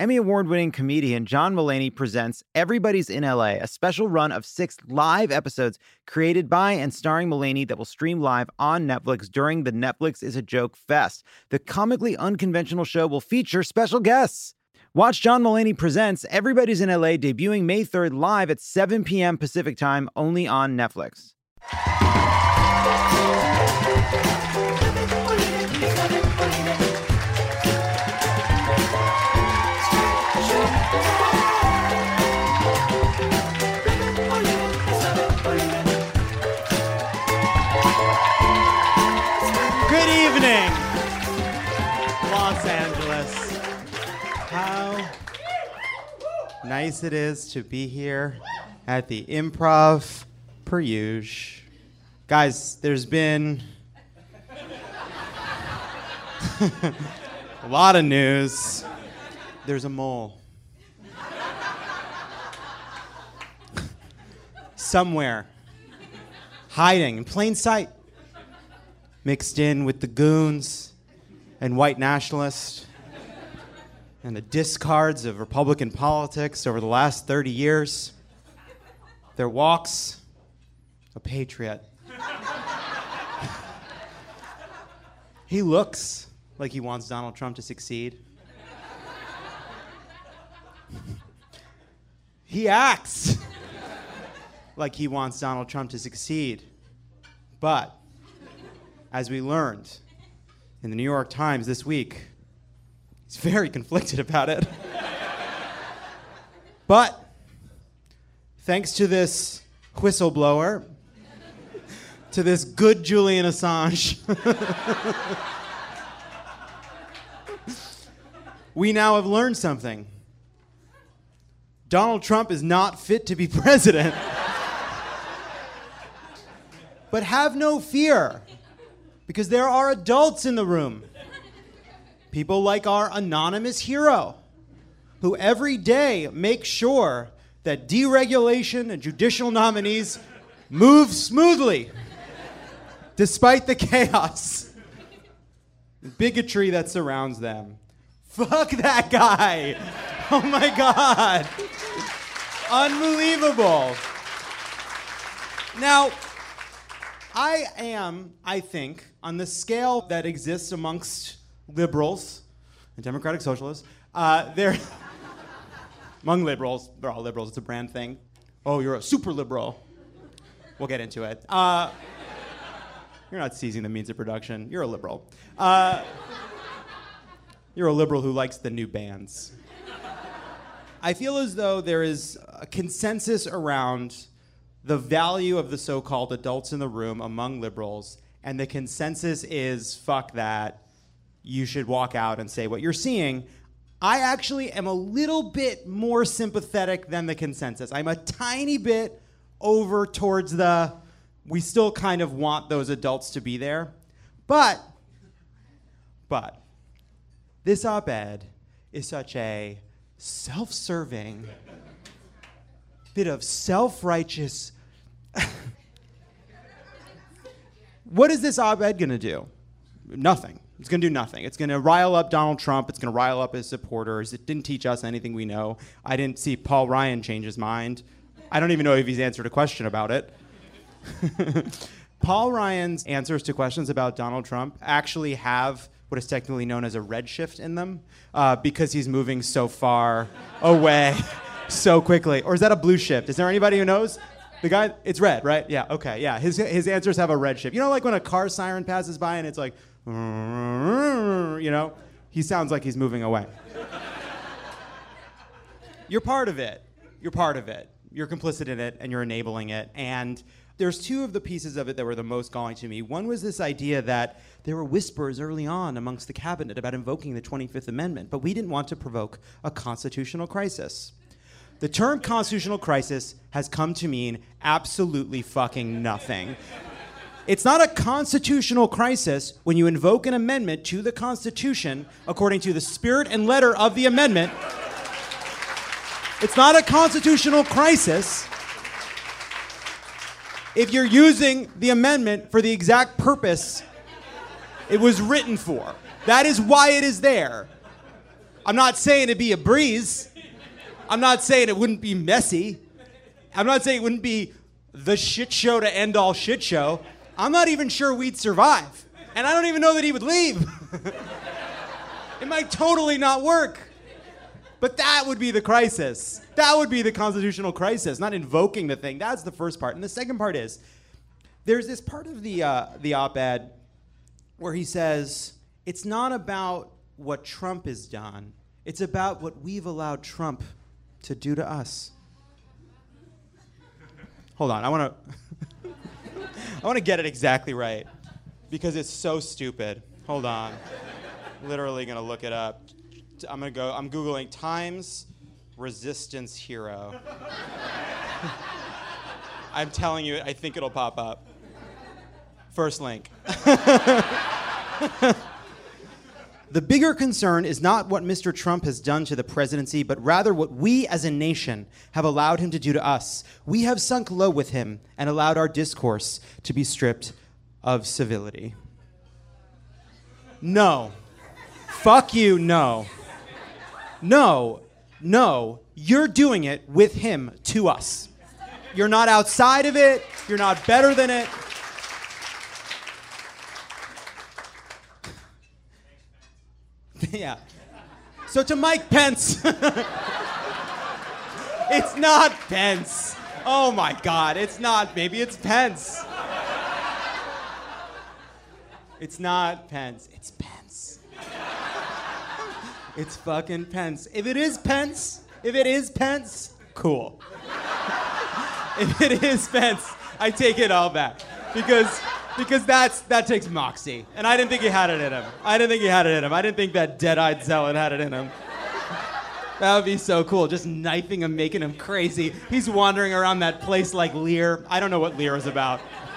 Emmy Award-winning comedian John Mulaney presents Everybody's in LA, a special run of 6 live episodes created by and starring Mulaney that will stream live on Netflix during the Netflix is a Joke Fest. The comically unconventional show will feature special guests. Watch John Mulaney Presents Everybody's in LA debuting May 3rd live at 7 p.m. Pacific Time only on Netflix. Good evening, Los Angeles. How nice it is to be here at the Improv per usual. Guys, there's been a lot of news. There's a mole. Somewhere, hiding in plain sight, mixed in with the goons and white nationalists and the discards of Republican politics over the last 30 years. There walks a patriot. He looks like he wants Donald Trump to succeed. He acts like he wants Donald Trump to succeed. But, as we learned in the New York Times this week, he's very conflicted about it. But, thanks to this whistleblower, to this good Julian Assange, we now have learned something. Donald Trump is not fit to be president. But have no fear, because there are adults in the room. People like our anonymous hero, who every day make sure that deregulation and judicial nominees move smoothly, despite the chaos and bigotry that surrounds them. Fuck that guy. Oh my God. Unbelievable. Now, I think, on the scale that exists amongst liberals and democratic socialists, among liberals, they're all liberals, it's a brand thing. Oh, you're a super liberal. We'll get into it. You're not seizing the means of production. You're a liberal. You're a liberal who likes the new bands. I feel as though there is a consensus around the value of the so-called adults in the room among liberals, and the consensus is, fuck that, you should walk out and say what you're seeing. I actually am a little bit more sympathetic than the consensus. I'm a tiny bit over towards the, we still kind of want those adults to be there. But, this op-ed is such a self-serving bit of self-righteous. What is this op-ed going to do? Nothing. It's going to do nothing. It's going to rile up Donald Trump. It's going to rile up his supporters. It didn't teach us anything we know. I didn't see Paul Ryan change his mind. I don't even know if he's answered a question about it. Paul Ryan's answers to questions about Donald Trump actually have what is technically known as a redshift in them, because he's moving so far away so quickly. Or is that a blue shift? Is there anybody who knows? The guy, it's red, right? Yeah, okay, yeah. His answers have a redshift. You know, like when a car siren passes by and it's like, you know? He sounds like he's moving away. You're part of it. You're part of it. You're complicit in it, and you're enabling it. And there's two of the pieces of it that were the most galling to me. One was this idea that there were whispers early on amongst the cabinet about invoking the 25th Amendment, but we didn't want to provoke a constitutional crisis. The term constitutional crisis has come to mean absolutely fucking nothing. It's not a constitutional crisis when you invoke an amendment to the Constitution according to the spirit and letter of the amendment. It's not a constitutional crisis if you're using the amendment for the exact purpose it was written for. That is why it is there. I'm not saying it'd be a breeze. I'm not saying it wouldn't be messy. I'm not saying it wouldn't be the shit show to end all shit show. I'm not even sure we'd survive. And I don't even know that he would leave. It might totally not work. But that would be the crisis. That would be the constitutional crisis, not invoking the thing. That's the first part. And the second part is, there's this part of the op-ed where he says, it's not about what Trump has done. It's about what we've allowed Trump to do to us. Hold on, I want to get it exactly right because it's so stupid. Hold on. Literally going to look it up. I'm Googling Times resistance hero. I'm telling you, I think it'll pop up. First link. The bigger concern is not what Mr. Trump has done to the presidency, but rather what we as a nation have allowed him to do to us. We have sunk low with him and allowed our discourse to be stripped of civility. No. Fuck you, no. No. You're doing it with him to us. You're not outside of it. You're not better than it. Yeah. So to Mike Pence. It's not Pence. Oh my God, it's not. Maybe it's Pence. It's not Pence. It's Pence. It's fucking Pence. If it is Pence, cool. If it is Pence, I take it all back. Because that takes moxie. And I didn't think he had it in him. I didn't think that dead-eyed zealot had it in him. That would be so cool. Just knifing him, making him crazy. He's wandering around that place like Lear. I don't know what Lear is about.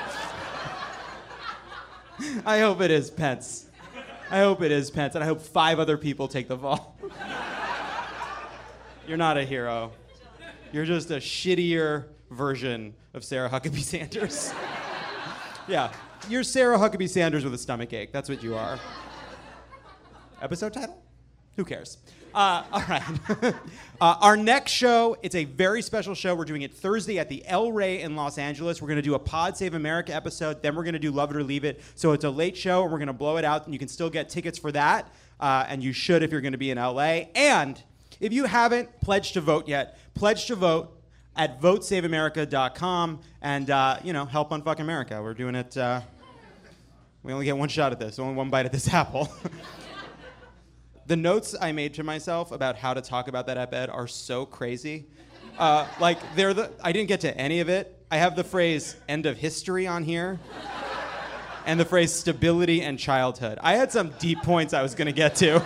I hope it is Pence. And I hope 5 other people take the fall. You're not a hero. You're just a shittier version of Sarah Huckabee Sanders. Yeah, you're Sarah Huckabee Sanders with a stomach ache. That's what you are. Episode title? Who cares? All right. Our next show, it's a very special show. We're doing it Thursday at the El Rey in Los Angeles. We're going to do a Pod Save America episode. Then we're going to do Love It or Leave It. So it's a late show, and we're going to blow it out. And you can still get tickets for that. And you should if you're going to be in LA. And if you haven't pledged to vote yet, pledge to vote at votesaveamerica.com and, help unfuck America. We're doing it, we only get one shot at this, only one bite at this apple. The notes I made to myself about how to talk about that op-ed are so crazy. I didn't get to any of it. I have the phrase end of history on here and the phrase stability and childhood. I had some deep points I was gonna get to.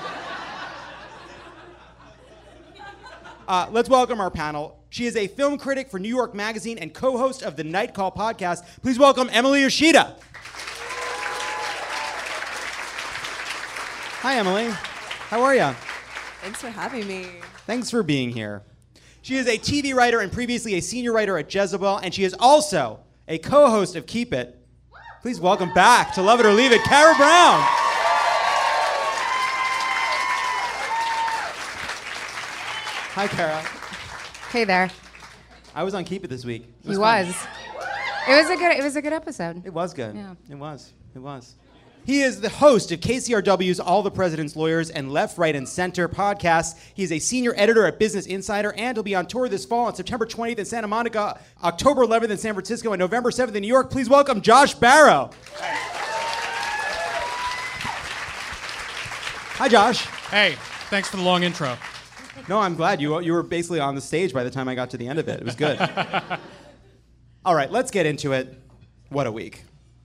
Let's welcome our panel. She is a film critic for New York Magazine and co-host of the Night Call podcast. Please welcome Emily Yoshida. Hi, Emily. How are you? Thanks for having me. Thanks for being here. She is a TV writer and previously a senior writer at Jezebel, and she is also a co-host of Keep It. Please welcome back to Love It or Leave It, Kara Brown. Hi, Kara. Hey there. I was on Keep It this week. He was. It was a good episode. It was good. Yeah. It was. He is the host of KCRW's All the President's Lawyers and Left, Right, and Center podcasts. He is a senior editor at Business Insider, and he'll be on tour this fall on September 20th in Santa Monica, October 11th in San Francisco, and November 7th in New York. Please welcome Josh Barro. Hi, Josh. Hey, thanks for the long intro. No, I'm glad. You were basically on the stage by the time I got to the end of it. It was good. All right, let's get into it. What a week.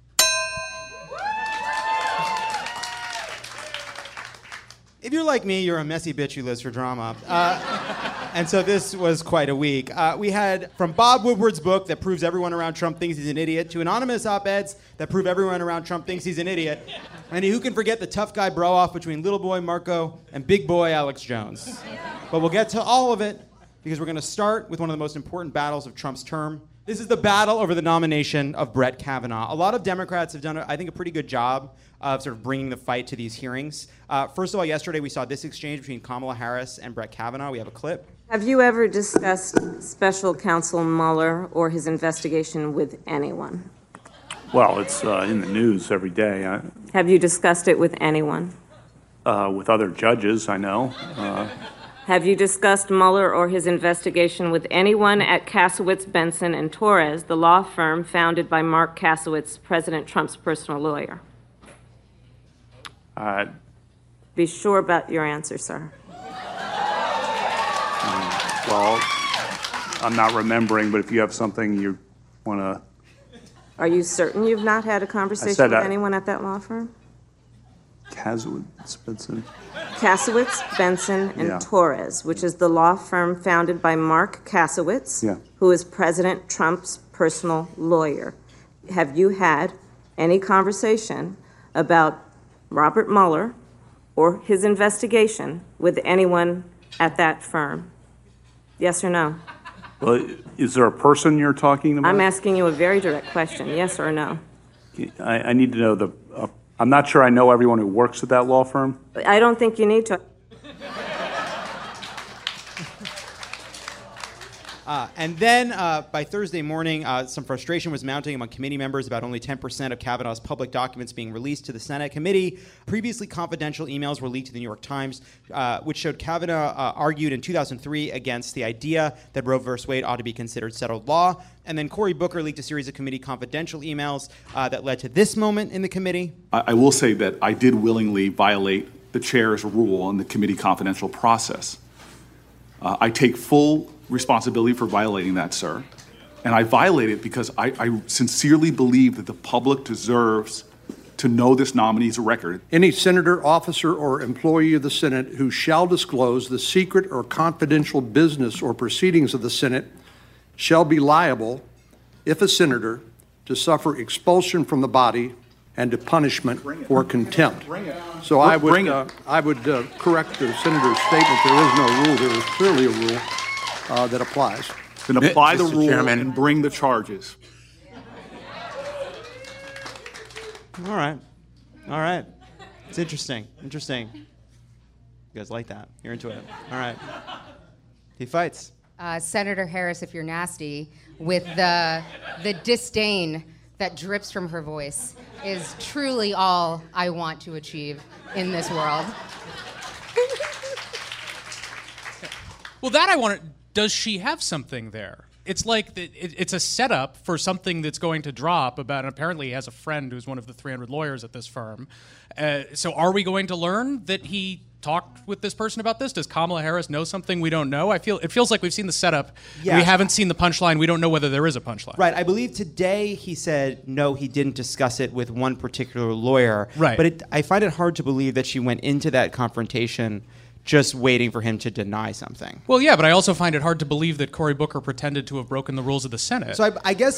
If you're like me, you're a messy bitch who lives for drama. And so this was quite a week. We had from Bob Woodward's book that proves everyone around Trump thinks he's an idiot to anonymous op-eds that prove everyone around Trump thinks he's an idiot. And who can forget the tough guy bro-off between little boy Marco and big boy Alex Jones? But we'll get to all of it because we're going to start with one of the most important battles of Trump's term, This is the battle over the nomination of Brett Kavanaugh. A lot of Democrats have done, I think, a pretty good job of sort of bringing the fight to these hearings. First of all, yesterday we saw this exchange between Kamala Harris and Brett Kavanaugh. We have a clip. Have you ever discussed special counsel Mueller or his investigation with anyone? Well, it's in the news every day. Have you discussed it with anyone? With other judges, I know. Have you discussed Mueller or his investigation with anyone at Kasowitz, Benson, and Torres, the law firm founded by Mark Kasowitz, President Trump's personal lawyer? Be sure about your answer, sir. Well, I'm not remembering, but if you have something you want to... Are you certain you've not had a conversation with anyone at that law firm? Kasowitz, Benson. Kasowitz, Benson, and Torres, which is the law firm founded by Mark Kasowitz, who is President Trump's personal lawyer. Have you had any conversation about Robert Mueller or his investigation with anyone at that firm? Yes or no? Well, is there a person you're talking about? I'm asking you a very direct question, yes or no? I need to know I'm not sure I know everyone who works at that law firm. I don't think you need to. And then by Thursday morning, some frustration was mounting among committee members about only 10% of Kavanaugh's public documents being released to the Senate committee. Previously confidential emails were leaked to the New York Times, which showed Kavanaugh argued in 2003 against the idea that Roe v. Wade ought to be considered settled law. And then Cory Booker leaked a series of committee confidential emails that led to this moment in the committee. I will say that I did willingly violate the chair's rule on the committee confidential process. I take full responsibility for violating that, sir. And I violate it because I sincerely believe that the public deserves to know this nominee's record. Any senator, officer, or employee of the Senate who shall disclose the secret or confidential business or proceedings of the Senate shall be liable, if a senator, to suffer expulsion from the body and to punishment or contempt. So I would correct the senator's statement. There is no rule. There is clearly a rule that applies. Then apply the Mr. rule Chairman. and bring the charges. All right. It's interesting. You guys like that? You're into it. All right. He fights. Senator Harris, if you're nasty, with the disdain that drips from her voice, is truly all I want to achieve in this world. Well, that I want to... Does she have something there? It's like it's a setup for something that's going to drop about, and apparently he has a friend who's one of the 300 lawyers at this firm. So are we going to learn that he talked with this person about this? Does Kamala Harris know something we don't know? It feels like we've seen the setup. Yeah. We haven't seen the punchline. We don't know whether there is a punchline. Right. I believe today he said, no, he didn't discuss it with one particular lawyer. Right. But I find it hard to believe that she went into that confrontation just waiting for him to deny something. Well, yeah, but I also find it hard to believe that Cory Booker pretended to have broken the rules of the Senate. So I guess...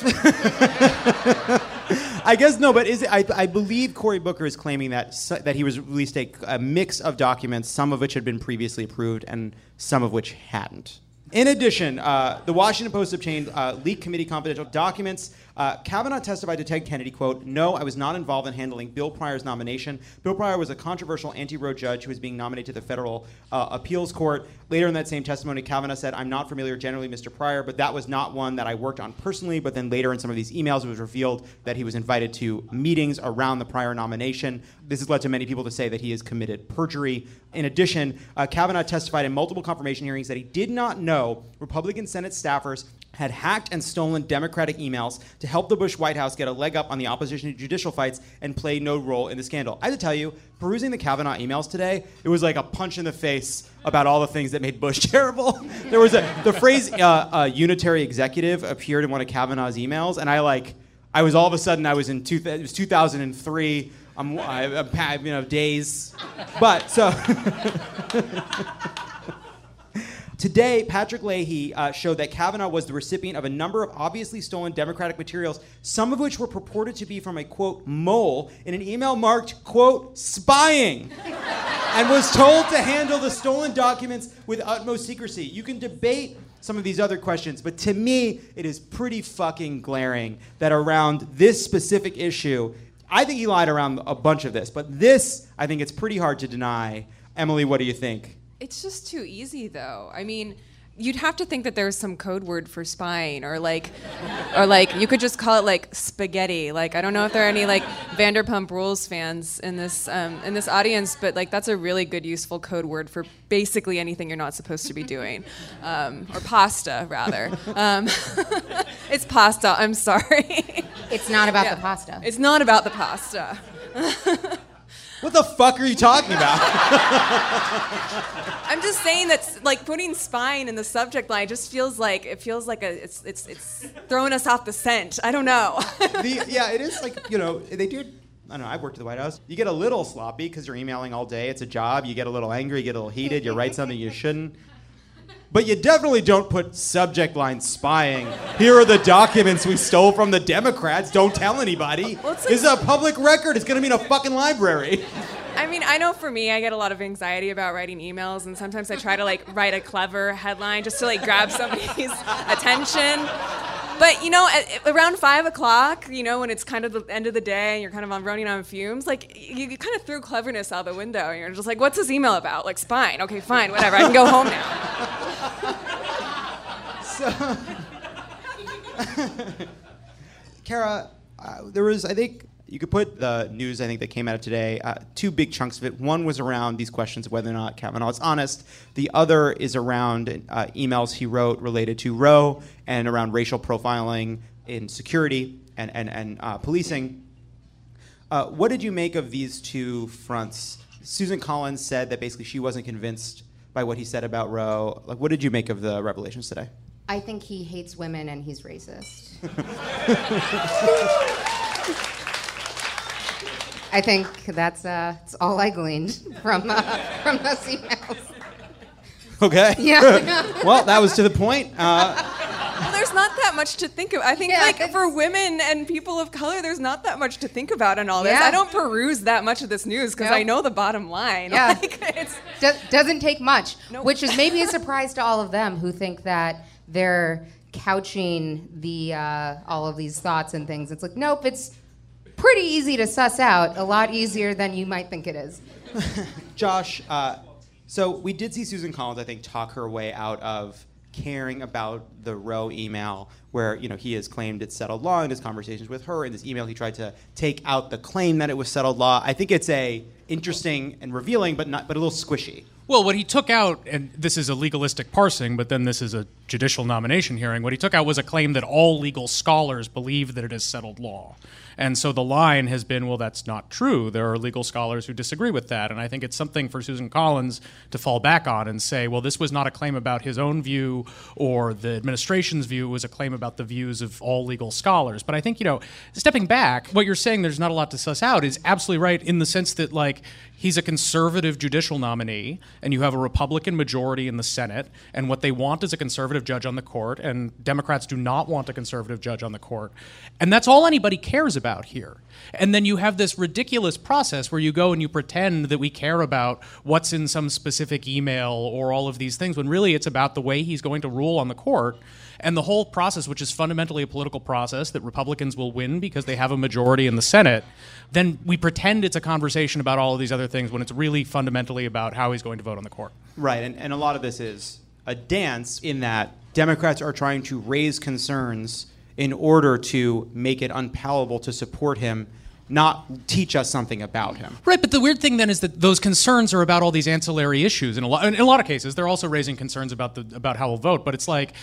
I guess no, but I believe Cory Booker is claiming that he was released a mix of documents, some of which had been previously approved and some of which hadn't. In addition, the Washington Post obtained leaked committee confidential documents. Kavanaugh testified to Ted Kennedy, quote, "No, I was not involved in handling Bill Pryor's nomination. Bill Pryor was a controversial anti-Roe judge who was being nominated to the federal appeals court." Later in that same testimony, Kavanaugh said, "I'm not familiar generally with Mr. Pryor, but that was not one that I worked on personally." But then later in some of these emails, it was revealed that he was invited to meetings around the Pryor nomination. This has led to many people to say that he has committed perjury. In addition, Kavanaugh testified in multiple confirmation hearings that he did not know Republican Senate staffers had hacked and stolen Democratic emails to help the Bush White House get a leg up on the opposition to judicial fights and play no role in the scandal. I have to tell you, perusing the Kavanaugh emails today, it was like a punch in the face about all the things that made Bush terrible. There was the phrase unitary executive appeared in one of Kavanaugh's emails, and I was all of a sudden, it was 2003, days. But so... Today, Patrick Leahy showed that Kavanaugh was the recipient of a number of obviously stolen Democratic materials, some of which were purported to be from a, quote, mole in an email marked, quote, spying. and was told to handle the stolen documents with utmost secrecy. You can debate some of these other questions, but to me, it is pretty fucking glaring that around this specific issue, I think he lied around a bunch of this, but this, I think it's pretty hard to deny. Emily, what do you think? It's just too easy, though. I mean, you'd have to think that there's some code word for spying, or like you could just call it like spaghetti. Like, I don't know if there are any like Vanderpump Rules fans in this audience, but like that's a really good, useful code word for basically anything you're not supposed to be doing, or pasta rather. It's pasta. I'm sorry. It's not about the pasta. It's not about the pasta. What the fuck are you talking about? I'm just saying that like putting spying in the subject line just feels like it's throwing us off the scent. I don't know. Yeah, it is like, they do. I don't know, I've worked at the White House. You get a little sloppy because you're emailing all day. It's a job. You get a little angry, you get a little heated, you write something you shouldn't. But you definitely don't put subject line spying. Here are the documents we stole from the Democrats. Don't tell anybody. Well, this is a public record. It's going to be in a fucking library. I mean, I know for me, I get a lot of anxiety about writing emails, and sometimes I try to like write a clever headline just to like grab somebody's attention. But around 5 o'clock, when it's kind of the end of the day and you're kind of running on fumes, like you kind of threw cleverness out the window. And you're just like, what's this email about? Like spying. Okay, fine, whatever. I can go home now. Kara, there was, I think, you could put the news, I think, that came out of today, two big chunks of it. One was around these questions of whether or not Kavanaugh is honest. The other is around emails he wrote related to Roe and around racial profiling in security and policing. What did you make of these two fronts? Susan Collins said that basically she wasn't convinced by what he said about Roe. Like, what did you make of the revelations today? I think he hates women and he's racist. I think that's all I gleaned from those emails. Okay. Yeah. Well, that was to the point. Well, there's not that much to think of. I think for women and people of color, there's not that much to think about in all this. I don't peruse that much of this news because I know the bottom line. Yeah. Like, doesn't take much, Nope. which is maybe a surprise to all of them who think that they're couching all of these thoughts and things. It's like, nope, it's pretty easy to suss out, a lot easier than you might think it is. Josh, so we did see Susan Collins, I think, talk her way out of caring about the Roe email where, he has claimed it's settled law in his conversations with her. In this email, he tried to take out the claim that it was settled law. I think it's interesting and revealing, but a little squishy. Well, what he took out, and this is a legalistic parsing, but then this is a judicial nomination hearing, what he took out was a claim that all legal scholars believe that it is settled law. And so the line has been, well, that's not true. There are legal scholars who disagree with that. And I think it's something for Susan Collins to fall back on and say, well, this was not a claim about his own view or the administration's view. It was a claim about the views of all legal scholars. But I think, stepping back, what you're saying there's not a lot to suss out is absolutely right in the sense that, like, he's a conservative judicial nominee, and you have a Republican majority in the Senate, and what they want is a conservative judge on the court, and Democrats do not want a conservative judge on the court. And that's all anybody cares about here. And then you have this ridiculous process where you go and you pretend that we care about what's in some specific email or all of these things, when really it's about the way he's going to rule on the court. And the whole process, which is fundamentally a political process that Republicans will win because they have a majority in the Senate, then we pretend it's a conversation about all of these other things when it's really fundamentally about how he's going to vote on the court. Right, and a lot of this is a dance in that Democrats are trying to raise concerns in order to make it unpalatable to support him, not teach us something about him. Right, but the weird thing then is that those concerns are about all these ancillary issues. In a lot of cases, they're also raising concerns about how we'll vote. But it's like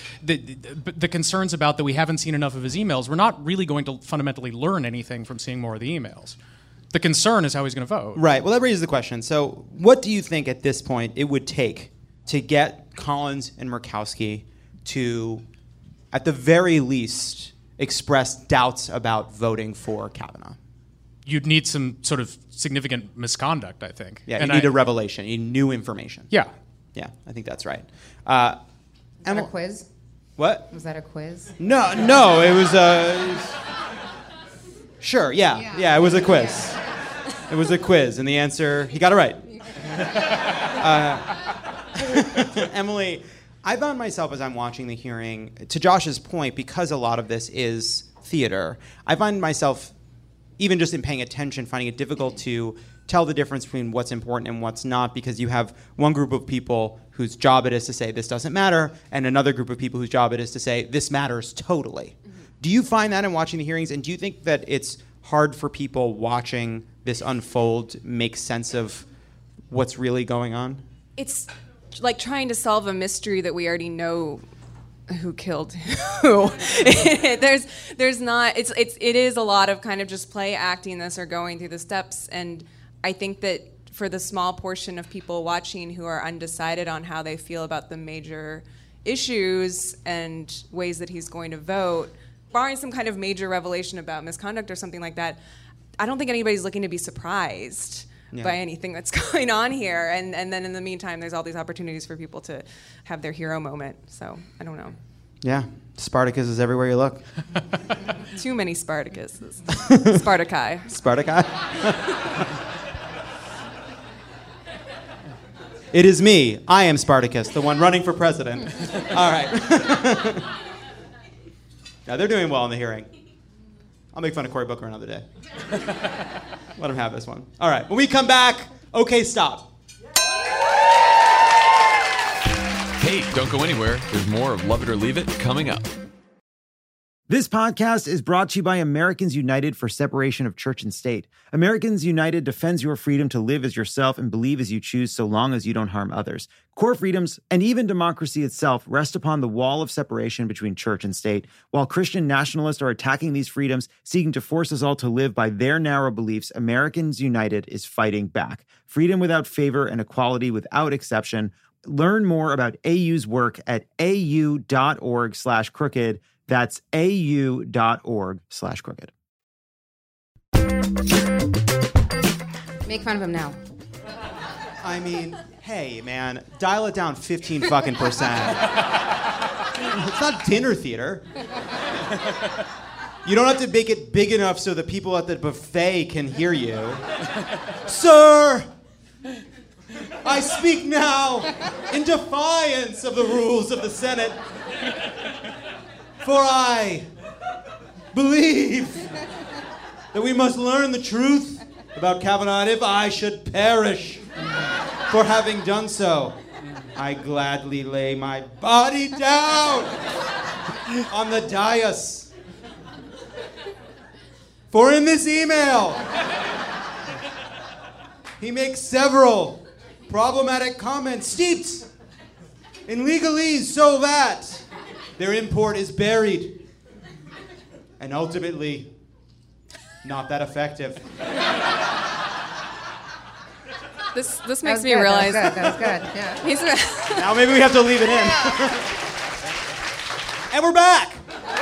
the concerns about that we haven't seen enough of his emails. We're not really going to fundamentally learn anything from seeing more of the emails. The concern is how he's going to vote. Right. Well, that raises the question. So, what do you think at this point it would take to get Collins and Murkowski to, at the very least, express doubts about voting for Kavanaugh? You'd need some sort of significant misconduct, I think. Yeah, you need a revelation. You need new information. Yeah. Yeah, I think that's right. Was that a quiz? What? Was that a quiz? No, it was Sure, yeah, it was a quiz. It was a quiz, and the answer, he got it right. Emily, I found myself as I'm watching the hearing, to Josh's point, because a lot of this is theater, I find myself, even just in paying attention, finding it difficult to tell the difference between what's important and what's not, because you have one group of people whose job it is to say this doesn't matter, and another group of people whose job it is to say this matters totally. Mm-hmm. Do you find that in watching the hearings, and do you think that it's hard for people watching this unfold make sense of what's really going on? It's like trying to solve a mystery that we already know who killed who. There's not, it is a lot of kind of just play acting this or going through the steps, and I think that for the small portion of people watching who are undecided on how they feel about the major issues and ways that he's going to vote, barring some kind of major revelation about misconduct or something like that, I don't think anybody's looking to be surprised by anything that's going on here. And then in the meantime, there's all these opportunities for people to have their hero moment. So I don't know. Yeah, Spartacus is everywhere you look. Too many Spartacuses. Spartaci. Spartaci? It is me. I am Spartacus, the one running for president. All right. Now, they're doing well in the hearing. I'll make fun of Cory Booker another day. Let him have this one. All right. When we come back, okay, stop. Hey, don't go anywhere. There's more of Love It or Leave It coming up. This podcast is brought to you by Americans United for Separation of Church and State. Americans United defends your freedom to live as yourself and believe as you choose so long as you don't harm others. Core freedoms and even democracy itself rest upon the wall of separation between church and state. While Christian nationalists are attacking these freedoms, seeking to force us all to live by their narrow beliefs, Americans United is fighting back. Freedom without favor and equality without exception. Learn more about AU's work at au.org/crooked. That's au.org/crooked. Make fun of him now. I mean, hey, man, dial it down 15 fucking percent. It's not dinner theater. You don't have to make it big enough so the people at the buffet can hear you. Sir, I speak now in defiance of the rules of the Senate. For I believe that we must learn the truth about Kavanaugh, and if I should perish for having done so, I gladly lay my body down on the dais. For in this email, he makes several problematic comments steeped in legalese so that their import is buried and ultimately not that effective. This makes me realize that was good. Yeah. Now maybe we have to leave it in. And we're back.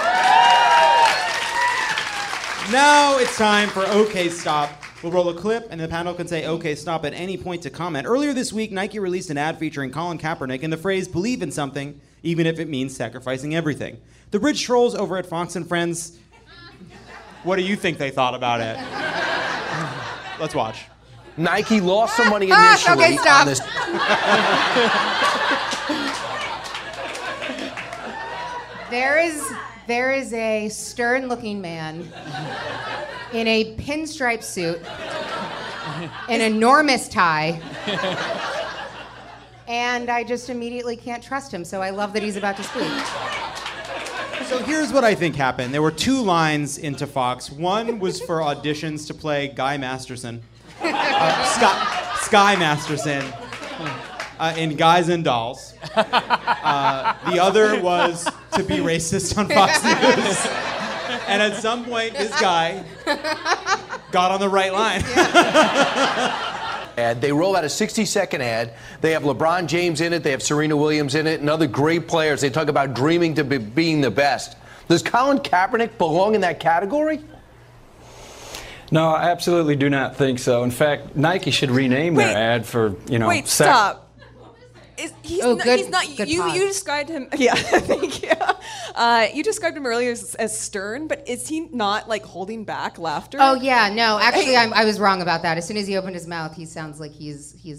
Now it's time for OK Stop. We'll roll a clip, and the panel can say OK Stop at any point to comment. Earlier this week, Nike released an ad featuring Colin Kaepernick and the phrase, "Believe in something, even if it means sacrificing everything." The Bridge Trolls over at Fox and Friends, what do you think they thought about it? Let's watch. Nike lost some money initially. Okay, stop. On this. There is a stern-looking man in a pinstripe suit, an enormous tie, and I just immediately can't trust him, so I love that he's about to speak. So here's what I think happened. There were two lines into Fox. One was for auditions to play Guy Masterson, Sky Masterson, in Guys and Dolls. The other was to be racist on Fox News. And at some point, this guy got on the right line. Ad. They roll out a 60-second ad. They have LeBron James in it. They have Serena Williams in it and other great players. They talk about dreaming to be being the best. Does Colin Kaepernick belong in that category? No, I absolutely do not think so. In fact, Nike should rename their ad for, Wait, stop. He's good not. pause. You described him. Yeah, thank you. You described him earlier as stern, but is he not like holding back laughter? Oh yeah, no. Actually, I was wrong about that. As soon as he opened his mouth, he sounds like he's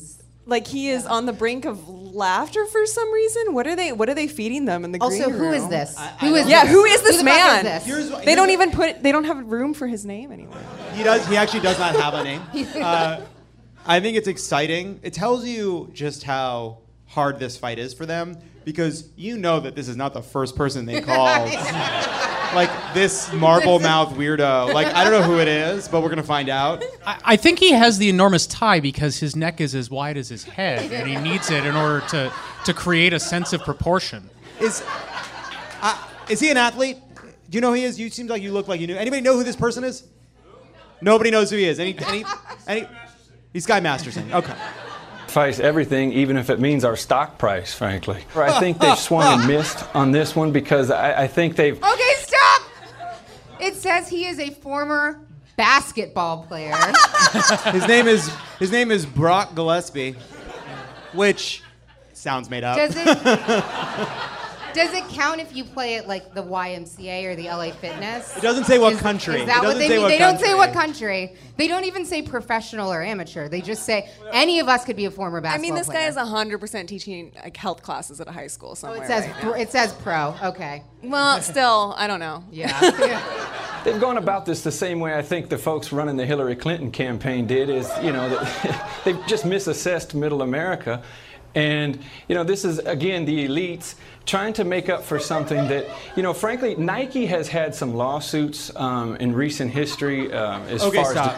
Like he is on the brink of laughter for some reason. What are they feeding them in the green room? Also, who is this? Who is this Who the man? fuck is this? They don't have room for his name anymore. He actually does not have a name. I think it's exciting. It tells you just how hard this fight is for them, because you know that this is not the first person they called. Like this marble mouth weirdo. Like, I don't know who it is, but we're gonna find out. I think he has the enormous tie because his neck is as wide as his head, and he needs it in order to create a sense of proportion. Is he an athlete? Do you know who he is? You seem like you look like you knew. Anybody know who this person is? Nobody knows who he is. Any? He's Guy Masterson. Okay. Sacrifice everything, even if it means our stock price, frankly. I think they've swung and missed on this one because I think they've... Okay, stop! It says he is a former basketball player. His name is Brock Gillespie, which sounds made up. Does it count if you play at like the YMCA or the LA Fitness? It doesn't say what country. Is that what they mean? They don't say what country. They don't even say professional or amateur. They just say any of us could be a former basketball player. I mean, this guy is 100% teaching like health classes at a high school somewhere. It says pro. Okay. Well, still, I don't know. Yeah. They've gone about this the same way I think the folks running the Hillary Clinton campaign did. They've just misassessed middle America. And, this is, again, the elites trying to make up for something that, frankly, Nike has had some lawsuits in recent history Stop.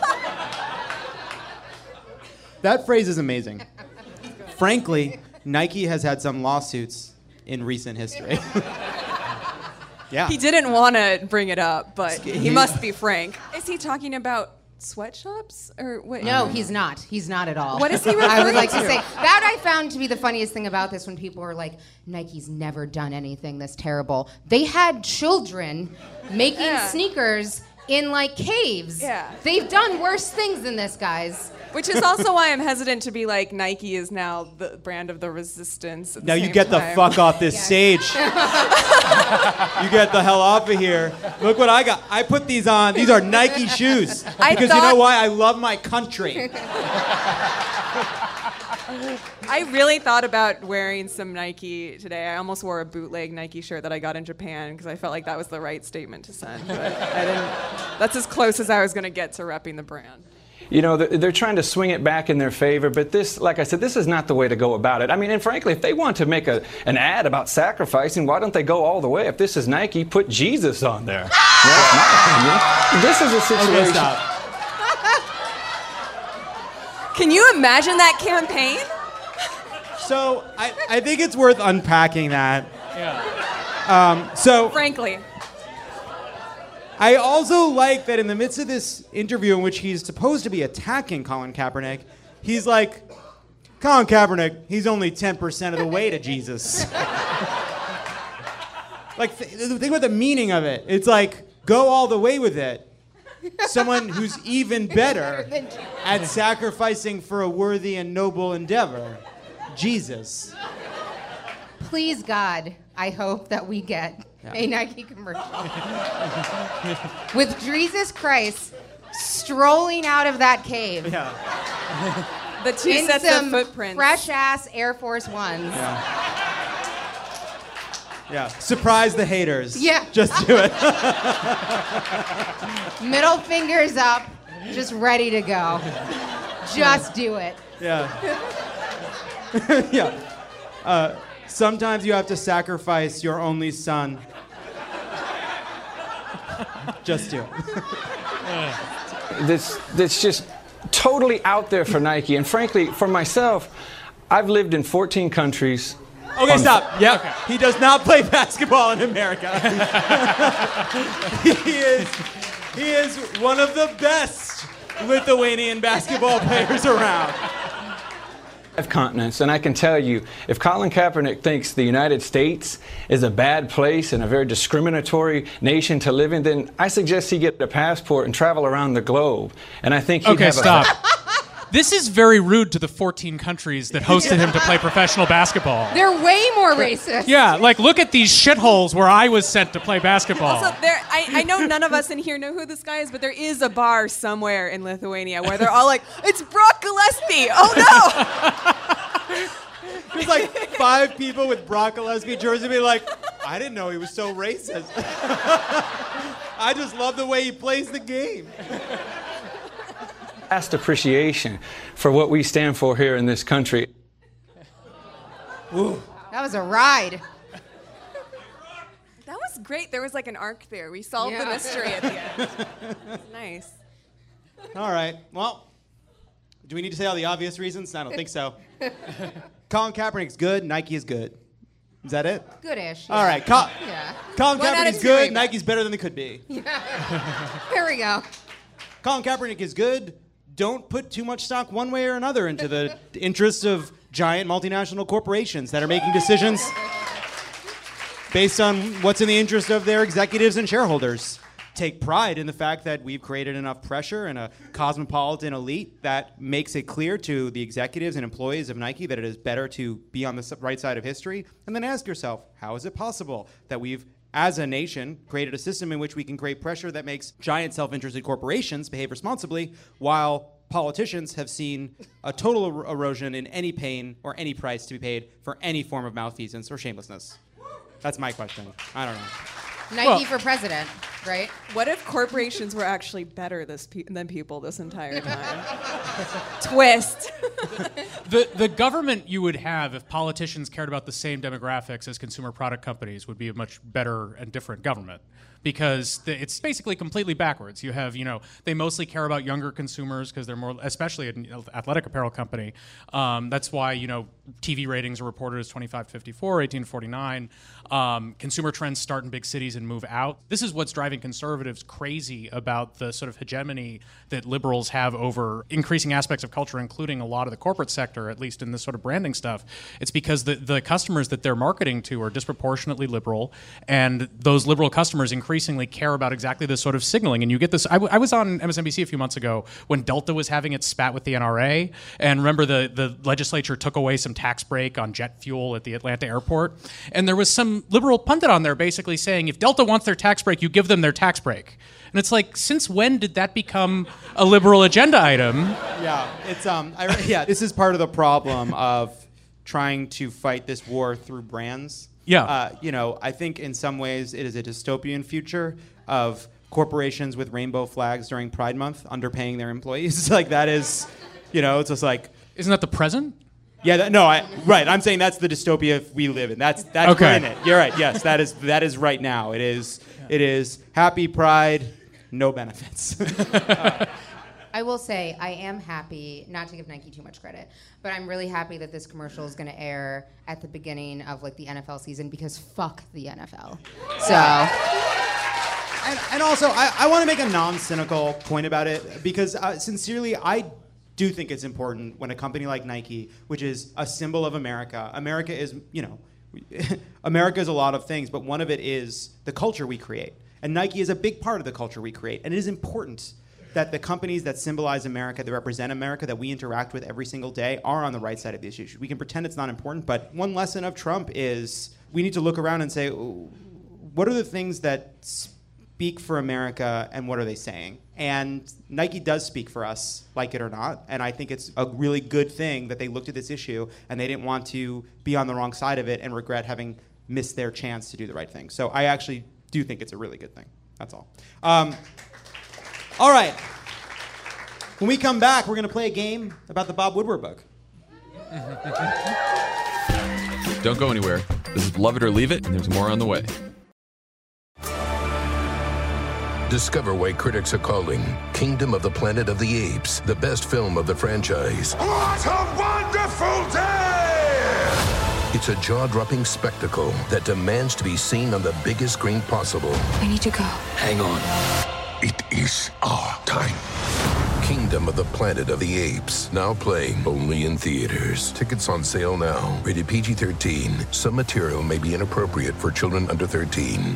That phrase is amazing. Frankly, Nike has had some lawsuits in recent history. Yeah. He didn't want to bring it up, but he must be frank. Is he talking about sweatshops or what? No, he's not. He's not at all. What is he referring to? I would like to say that I found to be the funniest thing about this when people were like, Nike's never done anything this terrible. They had children making sneakers in like caves. Yeah. They've done worse things than this, guys. Which is also why I'm hesitant to be like Nike is now the brand of the resistance. Now you get the fuck off this stage. You get the hell off of here. Look what I got. I put these on. These are Nike shoes. Because you know why? I love my country. I really thought about wearing some Nike today. I almost wore a bootleg Nike shirt that I got in Japan because I felt like that was the right statement to send. But I didn't. That's as close as I was going to get to repping the brand. They're trying to swing it back in their favor, but this, like I said, this is not the way to go about it. I mean, and frankly, if they want to make an ad about sacrificing, why don't they go all the way? If this is Nike, put Jesus on there. That's my opinion. This is a situation. Okay, stop. Can you imagine that campaign? So I think it's worth unpacking that. Yeah. Frankly. I also like that in the midst of this interview in which he's supposed to be attacking Colin Kaepernick, he's like, Colin Kaepernick, he's only 10% of the way to Jesus. Like, think about the meaning of it. It's like, go all the way with it. Someone who's even better at sacrificing for a worthy and noble endeavor. Jesus. Please, God, I hope that we get a Nike commercial with Jesus Christ strolling out of that cave. Yeah. The two in sets some of footprints. fresh-ass Air Force Ones. Yeah. Surprise the haters. Yeah. Just do it. Middle fingers up, just ready to go. Just do it. Yeah. Yeah. Sometimes you have to sacrifice your only son. Just do it. That's just totally out there for Nike. And frankly, for myself, I've lived in 14 countries. Okay, stop. Yeah. Okay. He does not play basketball in America. He is one of the best Lithuanian basketball players around. Continents, and I can tell you, if Colin Kaepernick thinks the United States is a bad place and a very discriminatory nation to live in, then I suggest he get a passport and travel around the globe. And I think he'd have stop. This is very rude to the 14 countries that hosted him to play professional basketball. They're way more racist. Yeah, like look at these shitholes where I was sent to play basketball. Also, I know none of us in here know who this guy is, but there is a bar somewhere in Lithuania where they're all like, it's Brock Gillespie. Oh no! There's like 5 people with Brock Gillespie jerseys be like, I didn't know he was so racist. I just love the way he plays the game. Vast appreciation for what we stand for here in this country. Ooh. That was a ride. That was great. There was like an arc there. We solved the mystery at the end. Nice. All right. Well, do we need to say all the obvious reasons? I don't think so. Colin Kaepernick's good. Nike is good. Is that it? Goodish. All right. Colin Kaepernick's good. Nike's better than they could be. Here we go. Colin Kaepernick is good. Don't put too much stock one way or another into the interests of giant multinational corporations that are making decisions based on what's in the interest of their executives and shareholders. Take pride in the fact that we've created enough pressure and a cosmopolitan elite that makes it clear to the executives and employees of Nike that it is better to be on the right side of history. And then ask yourself, how is it possible that we've, as a nation, created a system in which we can create pressure that makes giant self-interested corporations behave responsibly, while politicians have seen a total erosion in any pain or any price to be paid for any form of malfeasance or shamelessness? That's my question. I don't know. Nike for president, right? What if corporations were actually better than people this entire time? Twist. The government you would have if politicians cared about the same demographics as consumer product companies would be a much better and different government. Because it's basically completely backwards. You have, they mostly care about younger consumers because they're more, especially an athletic apparel company. That's why, TV ratings are reported as 25-54, 18-49. Consumer trends start in big cities and move out. This is what's driving conservatives crazy about the sort of hegemony that liberals have over increasing aspects of culture, including a lot of the corporate sector, at least in this sort of branding stuff. It's because the customers that they're marketing to are disproportionately liberal, and those liberal customers increasingly care about exactly this sort of signaling. And you get this. I was on MSNBC a few months ago when Delta was having its spat with the NRA, and remember the legislature took away some tax break on jet fuel at the Atlanta airport, and there was some liberal pundit on there basically saying, if Delta wants their tax break, you give them their tax break. And it's like, since when did that become a liberal agenda item? Yeah, it's this is part of the problem of trying to fight this war through brands. Yeah. I think in some ways it is a dystopian future of corporations with rainbow flags during Pride Month underpaying their employees. Like that is, it's just like. Isn't that the present? Yeah, right. I'm saying that's the dystopia we live in. That's okay. We're in it. You're right. Yes, that is right now. It is happy Pride, no benefits. I will say I am happy, not to give Nike too much credit, but I'm really happy that this commercial is going to air at the beginning of the NFL season because fuck the NFL. So. And also, I want to make a non-cynical point about it because sincerely, I do think it's important when a company like Nike, which is a symbol of America, America is a lot of things, but one of it is the culture we create. And Nike is a big part of the culture we create. And it is important that the companies that symbolize America, that represent America, that we interact with every single day are on the right side of the issue. We can pretend it's not important, but one lesson of Trump is we need to look around and say, what are the things that speak for America and what are they saying? And Nike does speak for us, like it or not. And I think it's a really good thing that they looked at this issue and they didn't want to be on the wrong side of it and regret having missed their chance to do the right thing. So I actually do think it's a really good thing. That's all. All right. When we come back, we're going to play a game about the Bob Woodward book. Don't go anywhere. This is Love It or Leave It, and there's more on the way. Discover why critics are calling Kingdom of the Planet of the Apes the best film of the franchise. What a wonderful day! It's a jaw-dropping spectacle that demands to be seen on the biggest screen possible. We need to go. Hang on. It is our time. Kingdom of the Planet of the Apes. Now playing only in theaters. Tickets on sale now. Rated PG-13. Some material may be inappropriate for children under 13.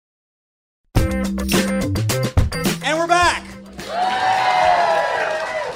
And we're back.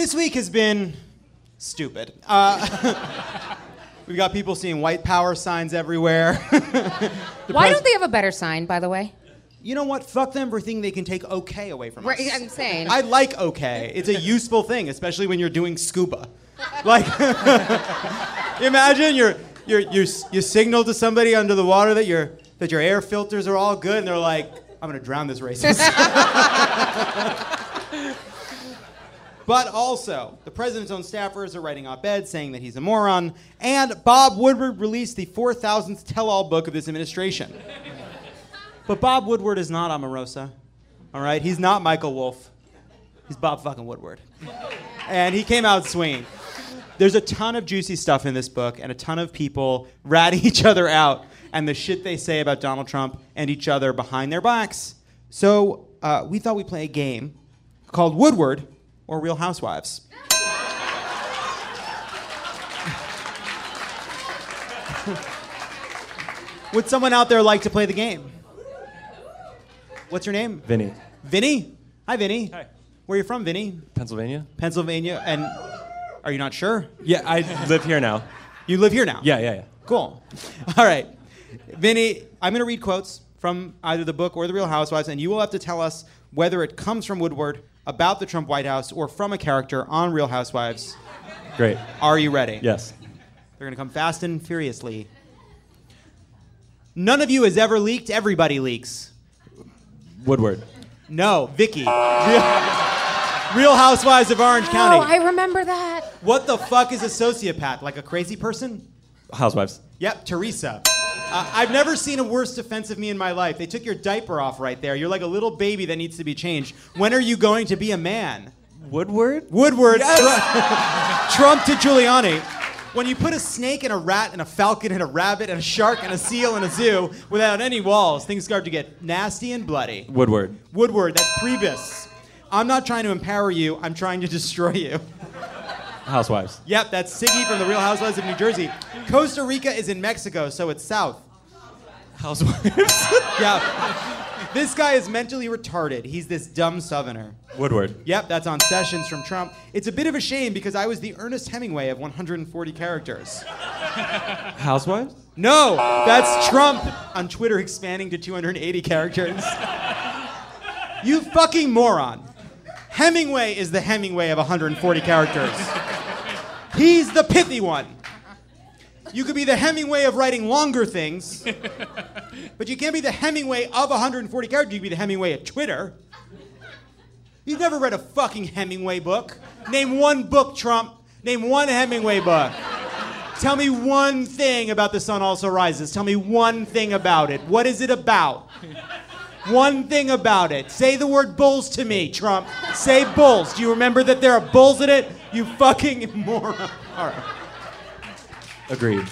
This week has been stupid. We've got people seeing white power signs everywhere. Why don't they have a better sign, by the way? You know what? Fuck them for thinking they can take okay away from us. Right, I'm saying. I like okay. It's a useful thing, especially when you're doing scuba. Like, imagine you signal to somebody under the water that your air filters are all good, and they're like, I'm gonna drown this racist. But also, the president's own staffers are writing op-eds saying that he's a moron, and Bob Woodward released the 4,000th tell-all book of this administration. But Bob Woodward is not Omarosa, all right? He's not Michael Wolff. He's Bob fucking Woodward. And he came out swinging. There's a ton of juicy stuff in this book and a ton of people ratting each other out and the shit they say about Donald Trump and each other behind their backs. So we thought we'd play a game called Woodward or Real Housewives. Would someone out there like to play the game? What's your name? Vinny. Vinny? Hi, Vinny. Hi. Where are you from, Vinny? Pennsylvania. Pennsylvania. And are you not sure? Yeah, I live here now. You live here now? Yeah. Cool. All right. Vinny, I'm going to read quotes from either the book or The Real Housewives, and you will have to tell us whether it comes from Woodward, about the Trump White House, or from a character on Real Housewives. Great. Are you ready? Yes. They're going to come fast and furiously. None of you has ever leaked. Everybody leaks. Woodward. No, Vicky. Real Housewives of Orange County. Oh, I remember that. What the fuck is a sociopath? Like a crazy person? Housewives. Yep, Teresa. I've never seen a worse defense of me in my life. They took your diaper off right there. You're like a little baby that needs to be changed. When are you going to be a man? Woodward? Woodward. Yes. Trump to Giuliani. When you put a snake and a rat and a falcon and a rabbit and a shark and a seal in a zoo without any walls, things start to get nasty and bloody. Woodward. Woodward, that's Priebus. I'm not trying to empower you. I'm trying to destroy you. Housewives. Yep, that's Siggy from The Real Housewives of New Jersey. Costa Rica is in Mexico, so it's south. Housewives. Yeah. This guy is mentally retarded. He's this dumb southerner. Woodward. Yep, that's on Sessions from Trump. It's a bit of a shame because I was the Ernest Hemingway of 140 characters. Housewives? No, that's Trump on Twitter expanding to 280 characters. You fucking moron. Hemingway is the Hemingway of 140 characters. He's the pithy one. You could be the Hemingway of writing longer things, but you can't be the Hemingway of 140 characters. You can be the Hemingway of Twitter. You've never read a fucking Hemingway book. Name one book, Trump. Name one Hemingway book. Tell me one thing about The Sun Also Rises. Tell me one thing about it. What is it about? One thing about it. Say the word bulls to me, Trump. Say bulls. Do you remember that there are bulls in it? You fucking moron. All right. Agreed.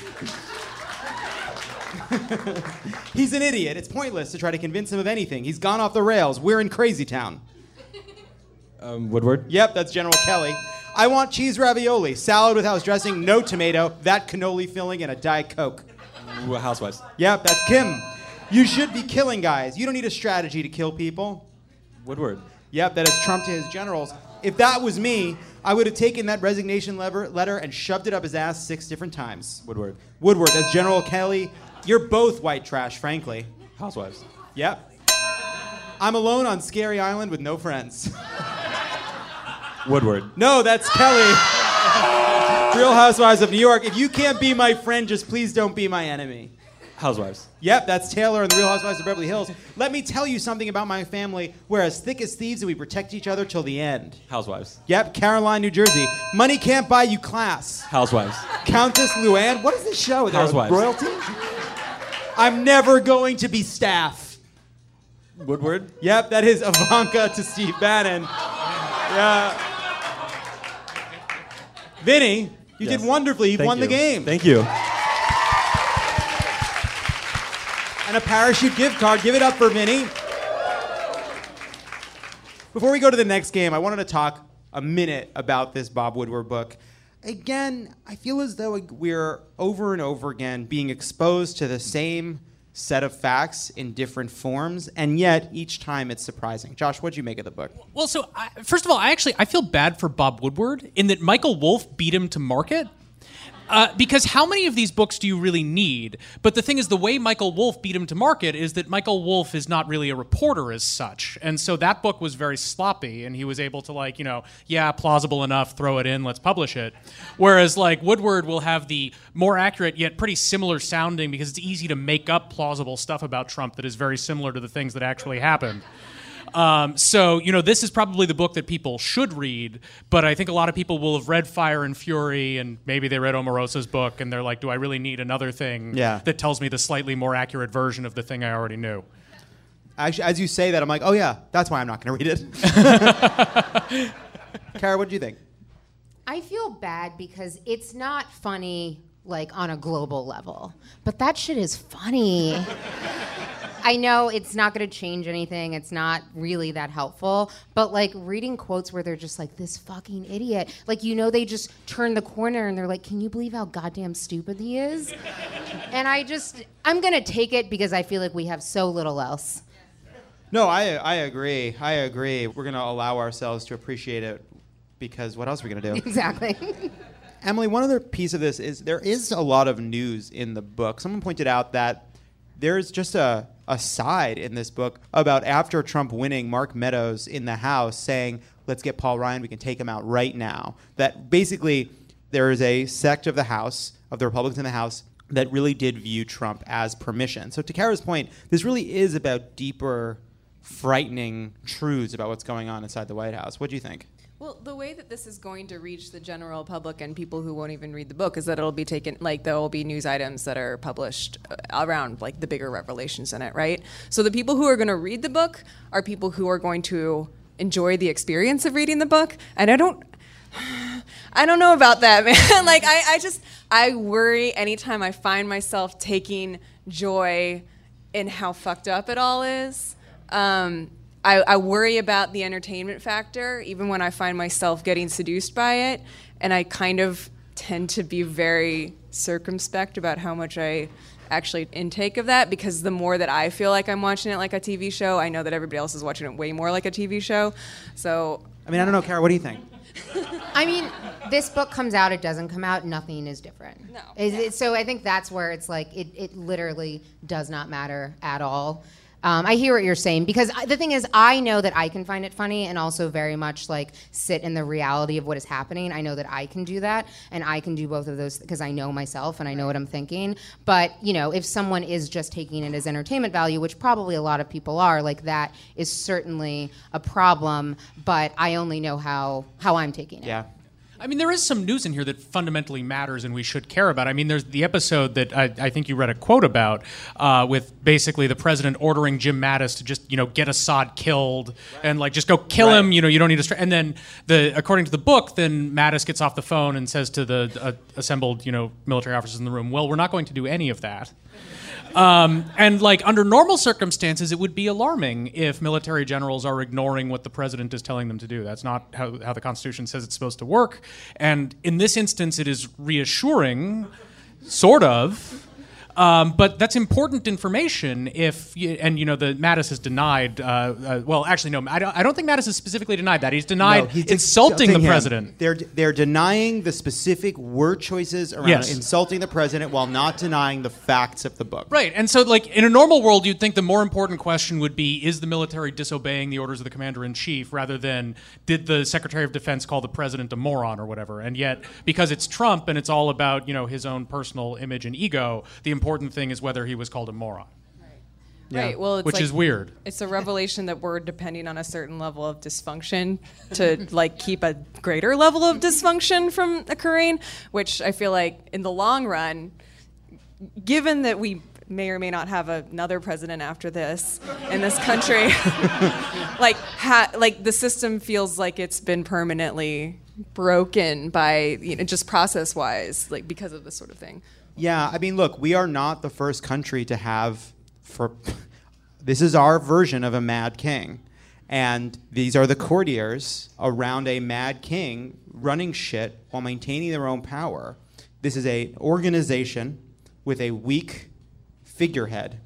He's an idiot. It's pointless to try to convince him of anything. He's gone off the rails. We're in Crazy Town. Woodward? Yep, that's General Kelly. I want cheese ravioli, salad with house dressing, no tomato, that cannoli filling, and a Diet Coke. Housewives. Yep, that's Kim. You should be killing guys. You don't need a strategy to kill people. Woodward. Yep, that is Trump to his generals. If that was me, I would have taken that resignation letter and shoved it up his ass 6 different times. Woodward. Woodward, that's General Kelly. You're both white trash, frankly. Housewives. Yep. I'm alone on Scary Island with no friends. Woodward. No, that's Kelly. Real Housewives of New York. If you can't be my friend, just please don't be my enemy. Housewives. Yep, that's Taylor and the Real Housewives of Beverly Hills. Let me tell you something about my family. We're as thick as thieves and we protect each other till the end. Housewives. Yep, Caroline, New Jersey. Money can't buy you class. Housewives. Countess Luann. What is this show? Housewives. Royalty? I'm never going to be staff. Woodward. Yep, that is Ivanka to Steve Bannon. Yeah. Vinny, you did wonderfully. You've won the game. Thank you. And a parachute gift card. Give it up for Vinny. Before we go to the next game, I wanted to talk a minute about this Bob Woodward book. Again, I feel as though we're over and over again being exposed to the same set of facts in different forms, and yet each time it's surprising. Josh, what'd you make of the book? Well, so first of all, I feel bad for Bob Woodward in that Michael Wolff beat him to market. Because how many of these books do you really need? But the thing is, the way Michael Wolff beat him to market is that Michael Wolff is not really a reporter as such. And so that book was very sloppy, and he was able to plausible enough, throw it in, let's publish it. Whereas Woodward will have the more accurate yet pretty similar sounding, because it's easy to make up plausible stuff about Trump that is very similar to the things that actually happened. So this is probably the book that people should read, but I think a lot of people will have read Fire and Fury, and maybe they read Omarosa's book, and they're like, do I really need another thing that tells me the slightly more accurate version of the thing I already knew? Actually, as you say that, I'm like, oh yeah, that's why I'm not going to read it. Kara, what do you think? I feel bad because it's not funny on a global level, but that shit is funny. I know it's not going to change anything. It's not really that helpful. But reading quotes where they're just like, this fucking idiot. They just turn the corner and they're like, can you believe how goddamn stupid he is? And I'm going to take it because I feel like we have so little else. No, I agree. We're going to allow ourselves to appreciate it because what else are we going to do? Exactly. Emily, one other piece of this is there is a lot of news in the book. Someone pointed out that there's just a side in this book about after Trump winning, Mark Meadows in the House saying, let's get Paul Ryan, we can take him out right now. That basically there is a sect of the House, of the Republicans in the House, that really did view Trump as permission. So to Kara's point, this really is about deeper, frightening truths about what's going on inside the White House. What do you think? Well, the way that this is going to reach the general public and people who won't even read the book is that it'll be taken, there will be news items that are published around the bigger revelations in it, right? So the people who are going to read the book are people who are going to enjoy the experience of reading the book, and I don't know about that, man. I worry anytime I find myself taking joy in how fucked up it all is. I worry about the entertainment factor, even when I find myself getting seduced by it, and I kind of tend to be very circumspect about how much I actually intake of that, because the more that I feel like I'm watching it like a TV show, I know that everybody else is watching it way more like a TV show. So, I don't know, Kara, what do you think? This book comes out, it doesn't come out, nothing is different. No. So I think that's where it's it literally does not matter at all. I hear what you're saying, because the thing is, I know that I can find it funny and also very much sit in the reality of what is happening. I know that I can do that, and I can do both of those because I know myself and I know what I'm thinking. But, if someone is just taking it as entertainment value, which probably a lot of people are, that is certainly a problem, but I only know how I'm taking it. Yeah. There is some news in here that fundamentally matters and we should care about. There's the episode that I think you read a quote about with basically the president ordering Jim Mattis to just, get Assad killed and just go kill him. You don't need to. And then according to the book, then Mattis gets off the phone and says to the assembled, military officers in the room, well, we're not going to do any of that. And under normal circumstances, it would be alarming if military generals are ignoring what the president is telling them to do. That's not how the Constitution says it's supposed to work. And in this instance, it is reassuring, sort of. But that's important information the Mattis has denied, well, actually, no, I don't think Mattis has specifically denied that. He's denied insulting the president. They're denying the specific word choices around insulting the president while not denying the facts of the book. Right, and so in a normal world, you'd think the more important question would be, is the military disobeying the orders of the commander-in-chief, rather than did the Secretary of Defense call the president a moron or whatever? And yet, because it's Trump and it's all about, his own personal image and ego, the important thing is whether he was called a moron. Right. Well, it's which is weird. It's a revelation that we're depending on a certain level of dysfunction to keep a greater level of dysfunction from occurring, which I feel like in the long run, given that we may or may not have another president after this in this country, the system feels like it's been permanently broken by just process-wise, because of this sort of thing. Yeah, look, we are not the first country to have this is our version of a mad king. And these are the courtiers around a mad king running shit while maintaining their own power. This is an organization with a weak figurehead.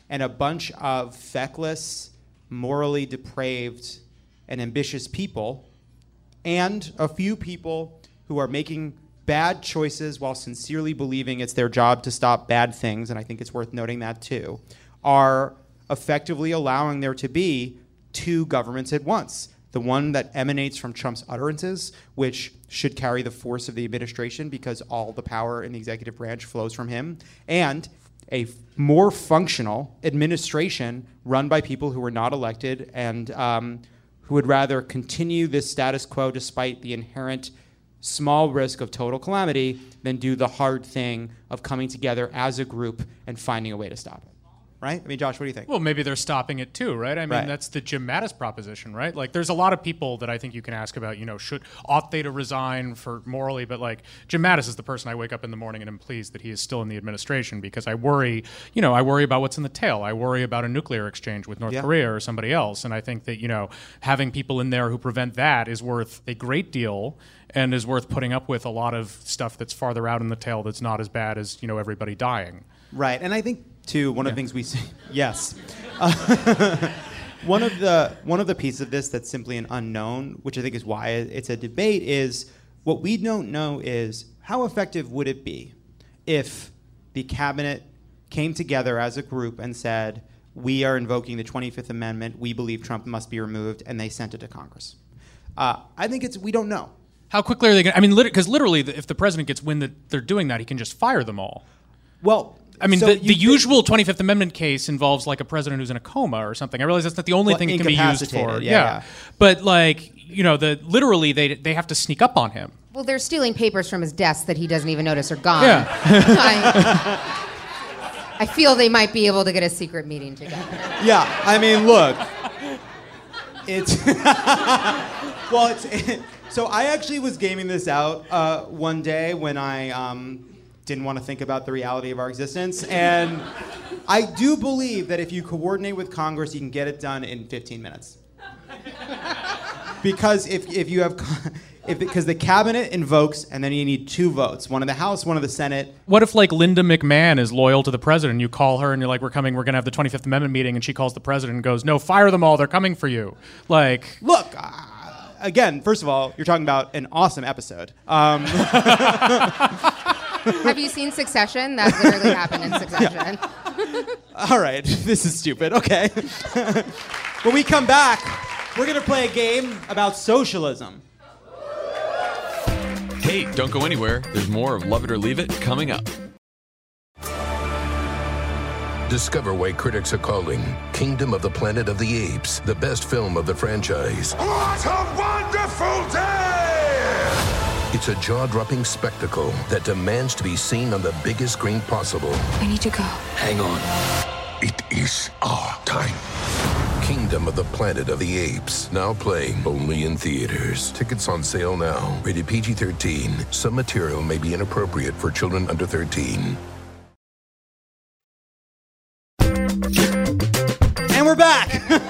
and a bunch of feckless, morally depraved, and ambitious people, and a few people who are making bad choices while sincerely believing it's their job to stop bad things, and I think it's worth noting that too, are effectively allowing there to be two governments at once. The one that emanates from Trump's utterances, which should carry the force of the administration because all the power in the executive branch flows from him, and a more functional administration run by people who were not elected and who would rather continue this status quo despite the inherent small risk of total calamity than do the hard thing of coming together as a group and finding a way to stop it. Right? I mean, Josh, what do you think? Well, maybe they're stopping it too, right? I mean, Right. that's the Jim Mattis proposition, right? Like, there's a lot of people that I think you can ask about, ought they to resign for morally, but like, Jim Mattis is the person I wake up in the morning and am pleased that he is still in the administration because I worry about what's in the tail. I worry about a nuclear exchange with North Korea or somebody else. And I think that, having people in there who prevent that is worth a great deal and is worth putting up with a lot of stuff that's farther out in the tail that's not as bad as, everybody dying. Right, and I think too one of the things we see. Yes, one of the pieces of this that's simply an unknown, which I think is why it's a debate, is what we don't know is how effective would it be if the cabinet came together as a group and said, we are invoking the 25th Amendment, we believe Trump must be removed, and they sent it to Congress. I think we don't know. How quickly are they going to, I mean, because literally, if the president gets wind that they're doing that, he can just fire them all. Well, I mean, so the usual 25th Amendment case involves like a president who's in a coma or something. I realize that's not the only thing it can be used for. Yeah. But like, literally they have to sneak up on him. Well, they're stealing papers from his desk that he doesn't even notice are gone. Yeah. I feel they might be able to get a secret meeting together. Yeah, I mean, look, it's so I actually was gaming this out one day when I didn't want to think about the reality of our existence, and I do believe that if you coordinate with Congress, you can get it done in 15 minutes. Because because the cabinet invokes, and then you need 2 votes, one in the House, one in the Senate. What if like Linda McMahon is loyal to the president? You call her and you're like, we're going to have the 25th Amendment meeting, and she calls the president and goes, no, fire them all, they're coming for you. Like, look, again, first of all, you're talking about an awesome episode. Have you seen Succession? That literally happened in Succession. All right, this is stupid. Okay. When we come back, we're going to play a game about socialism. Hey, don't go anywhere. There's more of Love It or Leave It coming up. Discover why critics are calling Kingdom of the Planet of the Apes the best film of the franchise. What a wonderful day! It's a jaw-dropping spectacle that demands to be seen on the biggest screen possible. I need to go. Hang on. It is our time. Kingdom of the Planet of the Apes, now playing only in theaters. Tickets on sale now. Rated PG-13. Some material may be inappropriate for children under 13. And we're back.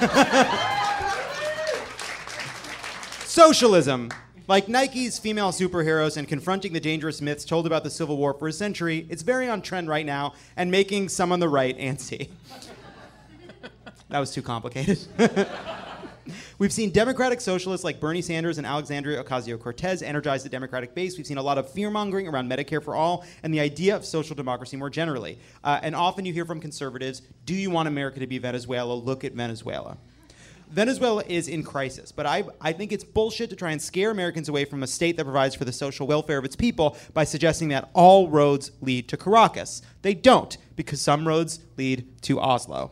Socialism. Like Nike's female superheroes and confronting the dangerous myths told about the Civil War for a century, it's very on trend right now and making some on the right antsy. That was too complicated. We've seen democratic socialists like Bernie Sanders and Alexandria Ocasio-Cortez energize the Democratic base. We've seen a lot of fear-mongering around Medicare for all and the idea of social democracy more generally. And often you hear from conservatives, do you want America to be Venezuela? Look at Venezuela. Venezuela is in crisis, but I think it's bullshit to try and scare Americans away from a state that provides for the social welfare of its people by suggesting that all roads lead to Caracas. They don't, because some roads lead to Oslo.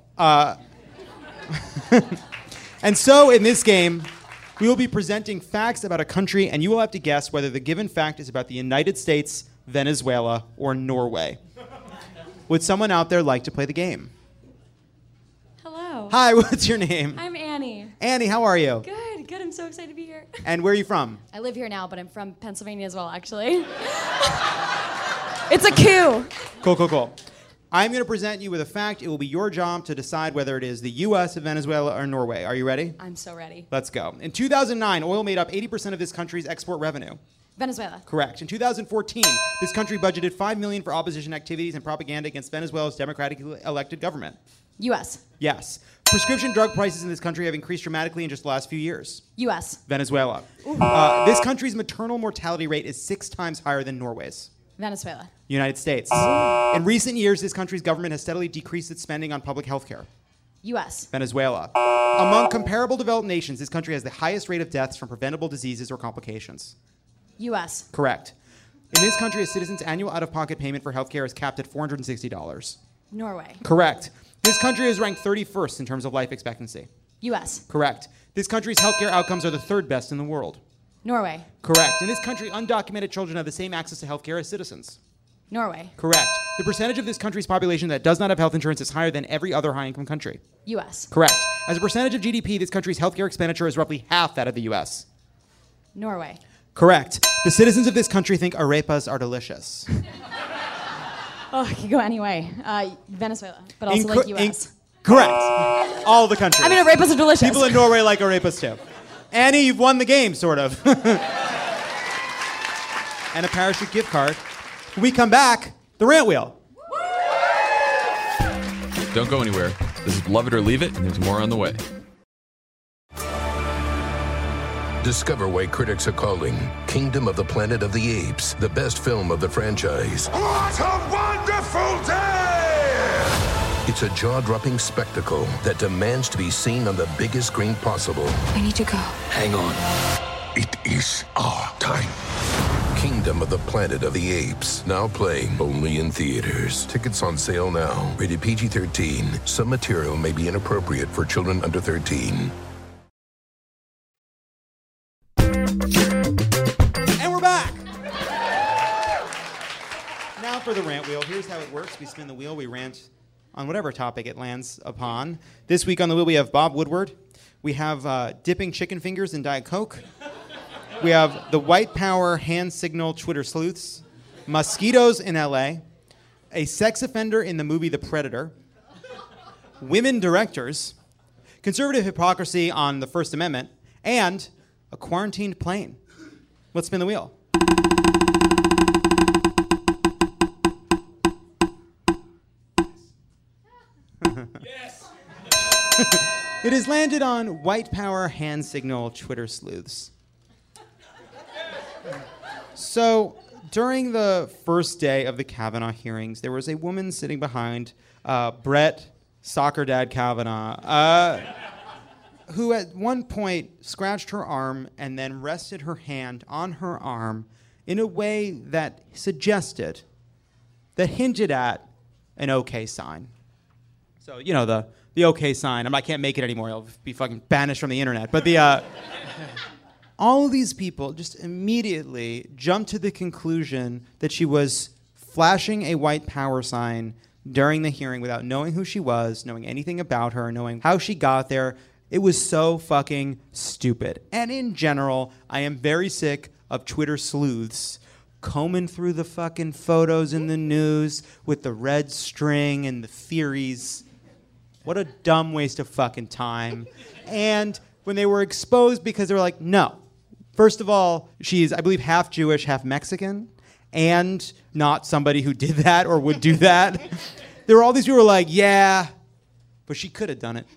And so in this game, we will be presenting facts about a country, and you will have to guess whether the given fact is about the United States, Venezuela, or Norway. Would someone out there like to play the game? Hello. Hi, what's your name? I'm Annie. Annie, how are you? Good, good. I'm so excited to be here. And where are you from? I live here now, but I'm from Pennsylvania as well, actually. It's a coup. Cool. I'm going to present you with a fact. It will be your job to decide whether it is the U.S., Venezuela, or Norway. Are you ready? I'm so ready. Let's go. In 2009, oil made up 80% of this country's export revenue. Venezuela. Correct. In 2014, this country budgeted $5 million for opposition activities and propaganda against Venezuela's democratically elected government. U.S. Yes. Prescription drug prices in this country have increased dramatically in just the last few years. U.S. Venezuela. This country's maternal mortality rate is 6 times higher than Norway's. Venezuela. United States. In recent years, this country's government has steadily decreased its spending on public health care. U.S. Venezuela. Among comparable developed nations, this country has the highest rate of deaths from preventable diseases or complications. U.S. Correct. In this country, a citizen's annual out-of-pocket payment for health care is capped at $460. Norway. Correct. This country is ranked 31st in terms of life expectancy. U.S. Correct. This country's healthcare outcomes are the 3rd best in the world. Norway. Correct. In this country, undocumented children have the same access to healthcare as citizens. Norway. Correct. The percentage of this country's population that does not have health insurance is higher than every other high-income country. U.S. Correct. As a percentage of GDP, this country's healthcare expenditure is roughly half that of the U.S. Norway. Correct. The citizens of this country think arepas are delicious. Oh, it could go anyway. Venezuela, but also U.S. Correct. All the countries. I mean, arepas are delicious. People in Norway like arepas too. Annie, you've won the game, sort of. And a parachute gift card. When we come back, the rant wheel. Don't go anywhere. This is Love It or Leave It, and there's more on the way. Discover why critics are calling Kingdom of the Planet of the Apes the best film of the franchise. What a wonderful day! It's a jaw-dropping spectacle that demands to be seen on the biggest screen possible. I need to go. Hang on. It is our time. Kingdom of the Planet of the Apes, now playing only in theaters. Tickets on sale now. Rated PG-13. Some material may be inappropriate for children under 13. And we're back. Now for the rant wheel. Here's how it works. We spin the wheel. We rant on whatever topic it lands upon. This week on the wheel, we have Bob Woodward. We have dipping chicken fingers in Diet Coke. We have the white power hand signal Twitter sleuths, mosquitoes in LA, a sex offender in the movie The Predator, women directors, conservative hypocrisy on the First Amendment, and a quarantined plane. Let's spin the wheel. Yes. It has landed on white power hand signal Twitter sleuths. So, during the first day of the Kavanaugh hearings, there was a woman sitting behind Brett, soccer dad Kavanaugh, who at one point scratched her arm and then rested her hand on her arm in a way that suggested, that hinted at an okay sign. So, you know, the okay sign. I can't make it anymore. I'll be fucking banished from the internet. But all of these people just immediately jumped to the conclusion that she was flashing a white power sign during the hearing without knowing who she was, knowing anything about her, knowing how she got there. It was so fucking stupid. And in general, I am very sick of Twitter sleuths combing through the fucking photos in the news with the red string and the theories. What a dumb waste of fucking time. And when they were exposed because they were like, no. First of all, she's, I believe, half Jewish, half Mexican, and not somebody who did that or would do that. There were all these people who were like, yeah, but she could have done it.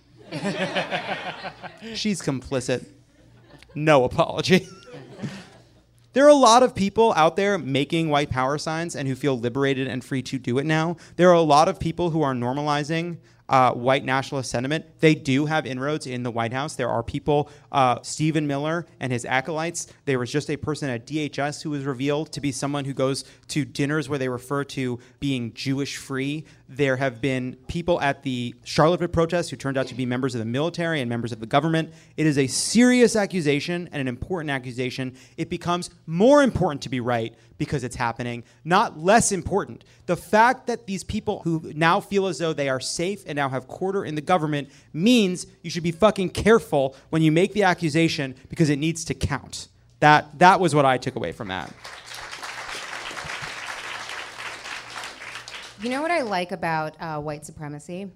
She's complicit. No apology. There are a lot of people out there making white power signs and who feel liberated and free to do it now. There are a lot of people who are normalizing white nationalist sentiment. They do have inroads in the White House. There are people, Stephen Miller and his acolytes. There was just a person at DHS who was revealed to be someone who goes to dinners where they refer to being Jewish-free. There have been people at the Charlottesville protests who turned out to be members of the military and members of the government. It is a serious accusation and an important accusation. It becomes more important to be right because it's happening, not less important. The fact that these people who now feel as though they are safe and now have quarter in the government means you should be fucking careful when you make the accusation because it needs to count. That was what I took away from that. You know what I like about white supremacy?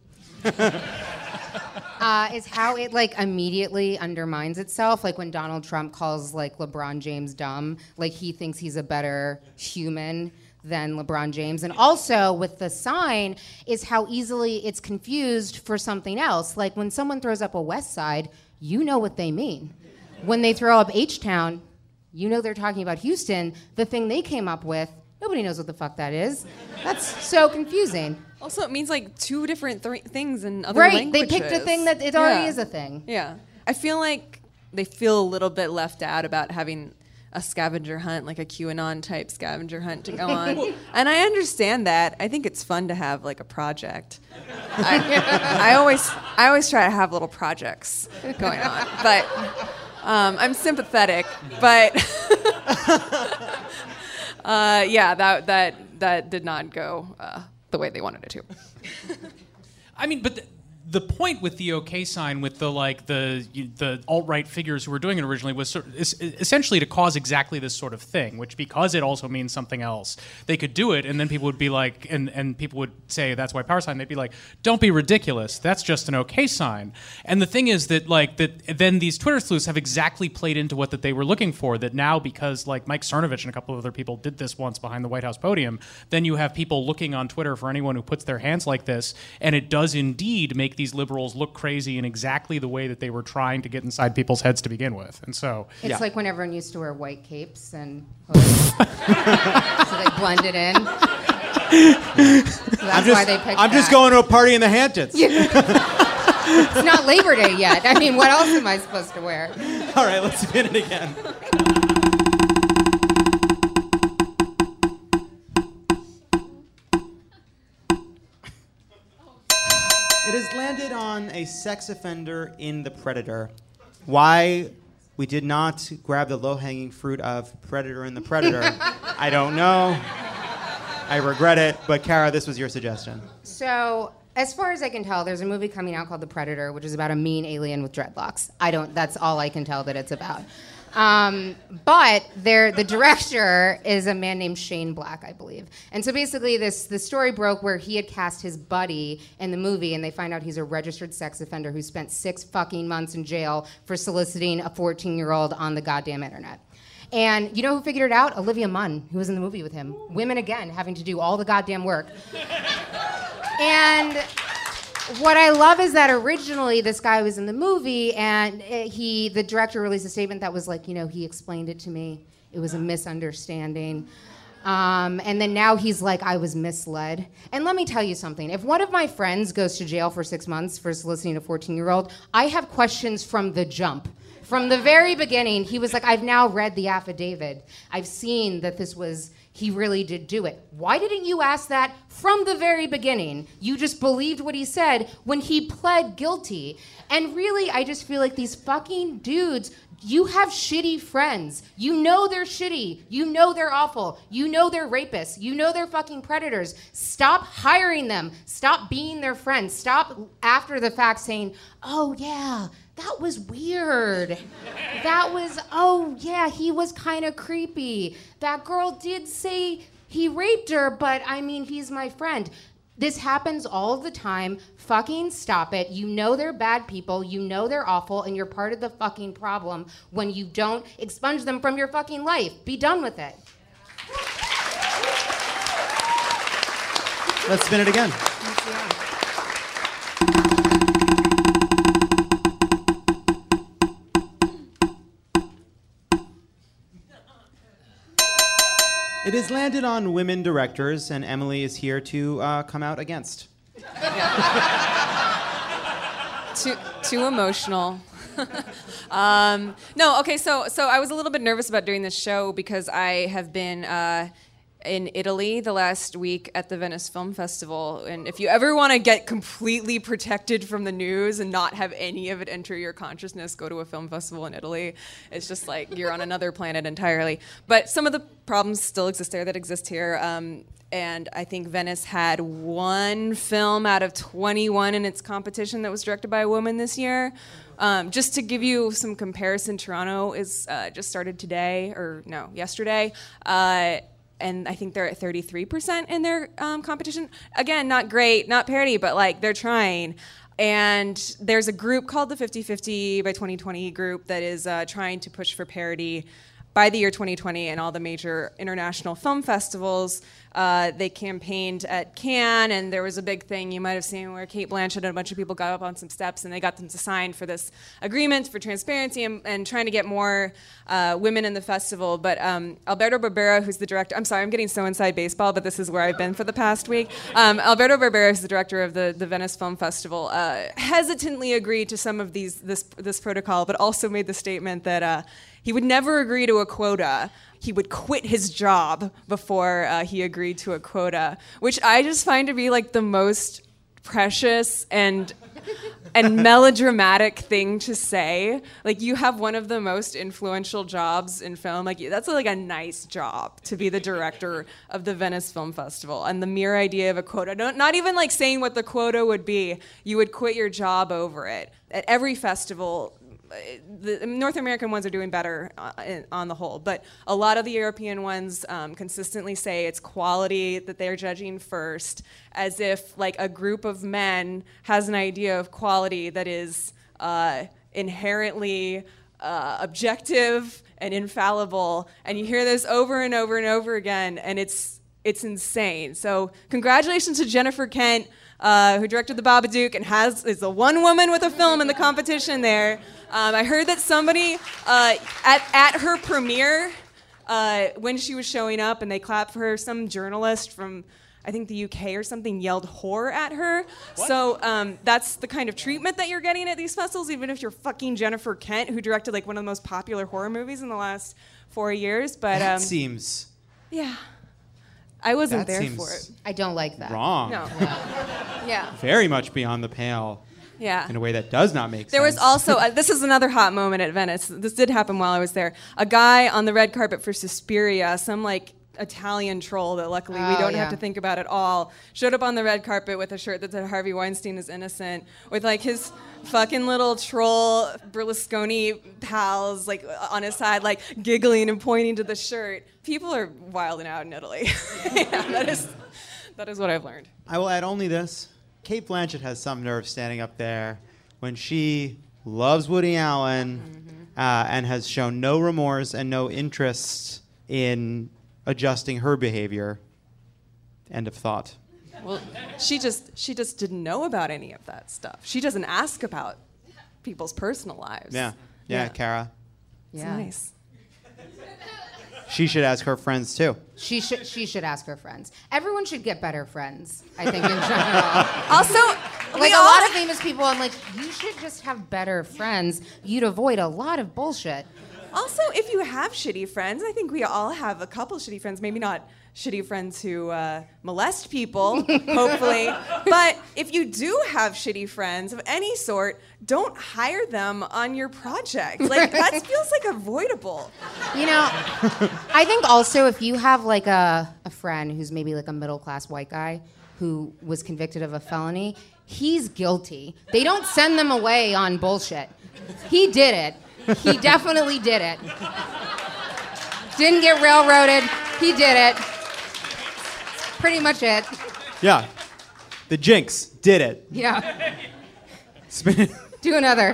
Is how it immediately undermines itself. Like when Donald Trump calls LeBron James dumb, he thinks he's a better human than LeBron James. And also with the sign is how easily it's confused for something else. Like when someone throws up a West Side, you know what they mean. When they throw up H-Town, you know they're talking about Houston. The thing they came up with, nobody knows what the fuck that is. That's so confusing. Also, it means like two different things in other languages. Right, they picked a thing that it already is a thing. Yeah. I feel like they feel a little bit left out about having a scavenger hunt, like a QAnon type scavenger hunt to go on. And I understand that. I think it's fun to have like a project. I always try to have little projects going on. But I'm sympathetic. But yeah, that did not go the way they wanted it to. I mean, but the point with the OK sign, with the alt-right figures who were doing it originally, was essentially to cause exactly this sort of thing, which, because it also means something else, they could do it, and then people would be like, and people would say that's why power sign. They'd be like, don't be ridiculous. That's just an OK sign. And the thing is that then these Twitter sleuths have exactly played into what that they were looking for. That now, because like Mike Cernovich and a couple of other people did this once behind the White House podium, then you have people looking on Twitter for anyone who puts their hands like this, and it does indeed make these liberals look crazy in exactly the way that they were trying to get inside people's heads to begin with. And so it's like when everyone used to wear white capes and hoods. So they blended in. So that's why they picked I'm just going to a party in the Hamptons. It's not Labor Day yet. I mean, what else am I supposed to wear? All right, let's spin it again. It has landed on a sex offender in The Predator. Why we did not grab the low-hanging fruit of Predator in The Predator, I don't know. I regret it, but Kara, this was your suggestion. So, as far as I can tell, there's a movie coming out called The Predator, which is about a mean alien with dreadlocks. That's all I can tell that it's about. But the director is a man named Shane Black, I believe. And so basically the story broke where he had cast his buddy in the movie, and they find out he's a registered sex offender who spent 6 fucking months in jail for soliciting a 14-year-old on the goddamn internet. And you know who figured it out? Olivia Munn, who was in the movie with him. Women, again, having to do all the goddamn work. And what I love is that originally this guy was in the movie, and the director released a statement that was like, he explained it to me. It was a misunderstanding. And then now he's like, I was misled. And let me tell you something. If one of my friends goes to jail for 6 months for soliciting a 14-year-old, I have questions from the jump. From the very beginning, he was like, I've now read the affidavit. I've seen that he really did do it. Why didn't you ask that from the very beginning? You just believed what he said when he pled guilty. And really, I just feel like these fucking dudes, you have shitty friends. You know they're shitty. You know they're awful. You know they're rapists. You know they're fucking predators. Stop hiring them. Stop being their friends. Stop after the fact saying, oh yeah, that was weird. Oh yeah, he was kind of creepy. That girl did say he raped her, but I mean, he's my friend. This happens all the time. Fucking stop it. You know they're bad people. You know they're awful, and you're part of the fucking problem when you don't expunge them from your fucking life. Be done with it. Let's spin it again. It has landed on women directors, and Emily is here to come out against. Too emotional. No, okay, so I was a little bit nervous about doing this show because I have been in Italy the last week at the Venice Film Festival, and if you ever want to get completely protected from the news and not have any of it enter your consciousness, go to a film festival in Italy. It's just like you're on another planet entirely. But some of the problems still exist there that exist here. And I think Venice had 1 film out of 21 in its competition that was directed by a woman this year. Just to give you some comparison, Toronto is just started yesterday. And I think they're at 33% in their competition. Again, not great, not parity, but like they're trying. And there's a group called the 50/50 by 2020 group that is trying to push for parity. by the year 2020 in all the major international film festivals. They campaigned at Cannes, and there was a big thing you might have seen where Cate Blanchett and a bunch of people got up on some steps and they got them to sign for this agreement for transparency and trying to get more women in the festival. But Alberto Barbera, who's the director, I'm sorry, I'm getting so inside baseball, but this is where I've been for the past week. Alberto Barbera, who's the director of the Venice Film Festival, hesitantly agreed to some of this protocol, but also made the statement that he would never agree to a quota. He would quit his job before he agreed to a quota, which I just find to be like the most precious and melodramatic thing to say. Like, you have one of the most influential jobs in film. Like, that's like a nice job to be the director of the Venice Film Festival. And the mere idea of a quota, not even like saying what the quota would be, you would quit your job over it. At every festival, the North American ones are doing better on the whole, but a lot of the European ones consistently say it's quality that they're judging first, as if like a group of men has an idea of quality that is inherently objective and infallible, and you hear this over and over and over again, and it's insane. So congratulations to Jennifer Kent, who directed The Babadook and is the one woman with a film in the competition there. I heard that somebody at her premiere, when she was showing up and they clapped for her, some journalist from, I think, the UK or something yelled whore at her. What? So that's the kind of treatment that you're getting at these festivals, even if you're fucking Jennifer Kent, who directed like one of the most popular horror movies in the last 4 years. But that seems... Yeah. I wasn't there for it. I don't like that. Wrong. No. Yeah. Very much beyond the pale. Yeah. In a way that does not make sense. There was also, this is another hot moment at Venice. This did happen while I was there. A guy on the red carpet for Suspiria, some like Italian troll that luckily we don't have to think about at all, showed up on the red carpet with a shirt that said Harvey Weinstein is innocent, with like his fucking little troll Berlusconi pals like on his side, like giggling and pointing to the shirt. People are wilding out in Italy. Yeah, that is what I've learned. I will add only this. Cate Blanchett has some nerve standing up there when she loves Woody Allen and has shown no remorse and no interest in adjusting her behavior. End of thought. Well, she just didn't know about any of that stuff. She doesn't ask about people's personal lives. Yeah, Kara. It's nice. She should ask her friends too. She should ask her friends. Everyone should get better friends, I think, in general. Also, like a lot of famous people, I'm like, you should just have better friends. You'd avoid a lot of bullshit. Also, if you have shitty friends, I think we all have a couple shitty friends, maybe not shitty friends who molest people, hopefully. But if you do have shitty friends of any sort, don't hire them on your project. Like, that feels like avoidable. You know, I think also if you have like a friend who's maybe like a middle-class white guy who was convicted of a felony, he's guilty. They don't send them away on bullshit. He did it. He definitely did it. Didn't get railroaded. He did it. Pretty much it. Yeah. The Jinx did it. Yeah. Do another.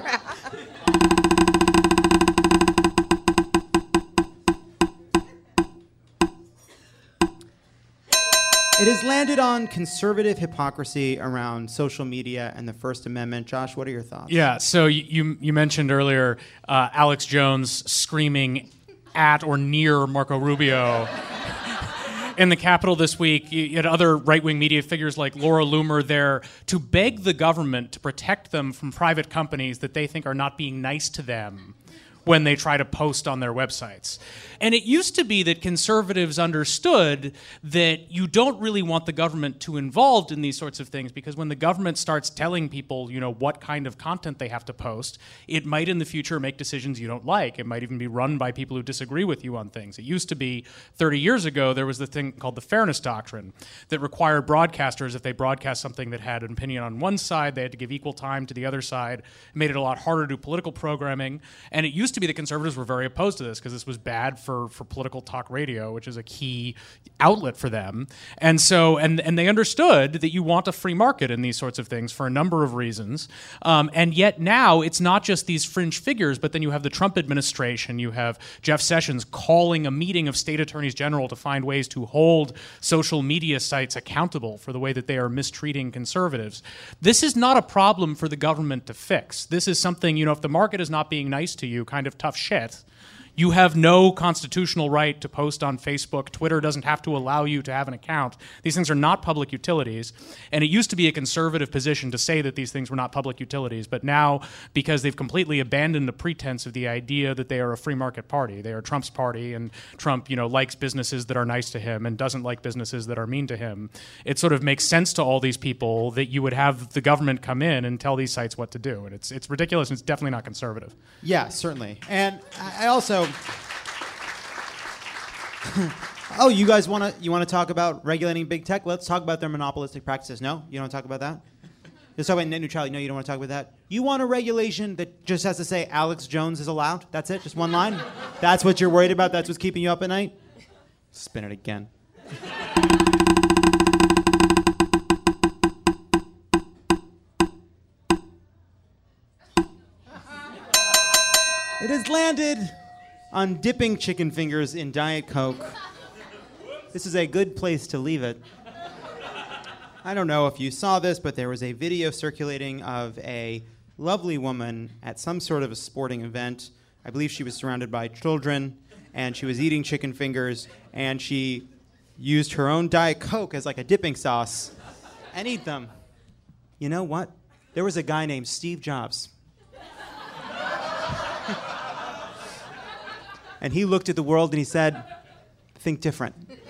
It has landed on conservative hypocrisy around social media and the First Amendment. Josh, what are your thoughts? Yeah, so you mentioned earlier Alex Jones screaming at or near Marco Rubio. In the Capitol this week, you had other right-wing media figures like Laura Loomer there to beg the government to protect them from private companies that they think are not being nice to them when they try to post on their websites. And it used to be that conservatives understood that you don't really want the government too involved in these sorts of things, because when the government starts telling people, you know, what kind of content they have to post, it might in the future make decisions you don't like. It might even be run by people who disagree with you on things. It used to be 30 years ago, there was the thing called the Fairness Doctrine that required broadcasters, if they broadcast something that had an opinion on one side, they had to give equal time to the other side. It made it a lot harder to do political programming. And it used to be that conservatives were very opposed to this because this was bad for political talk radio, which is a key outlet for them. And so, and they understood that you want a free market in these sorts of things for a number of reasons. And yet now it's not just these fringe figures, but then you have the Trump administration, you have Jeff Sessions calling a meeting of state attorneys general to find ways to hold social media sites accountable for the way that they are mistreating conservatives. This is not a problem for the government to fix. This is something, if the market is not being nice to you, kind of tough shit. You have no constitutional right to post on Facebook. Twitter doesn't have to allow you to have an account. These things are not public utilities. And it used to be a conservative position to say that these things were not public utilities. But now, because they've completely abandoned the pretense of the idea that they are a free market party, they are Trump's party, and Trump, likes businesses that are nice to him and doesn't like businesses that are mean to him, it sort of makes sense to all these people that you would have the government come in and tell these sites what to do. And it's ridiculous, and it's definitely not conservative. Yeah, certainly. And I also... Oh, you guys want to talk about regulating big tech? Let's talk about their monopolistic practices. No? You don't want to talk about that? Let's talk about net neutrality. No, you don't want to talk about that? You want a regulation that just has to say Alex Jones is allowed? That's it? Just one line? That's what you're worried about? That's what's keeping you up at night? Spin it again. It has landed on dipping chicken fingers in Diet Coke. This is a good place to leave it. I don't know if you saw this, but there was a video circulating of a lovely woman at some sort of a sporting event. I believe she was surrounded by children, and she was eating chicken fingers, and she used her own Diet Coke as like a dipping sauce and eat them. You know what? There was a guy named Steve Jobs. And he looked at the world and he said, think different.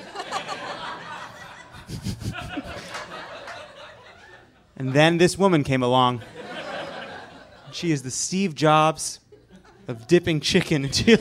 And then this woman came along. She is the Steve Jobs of dipping chicken into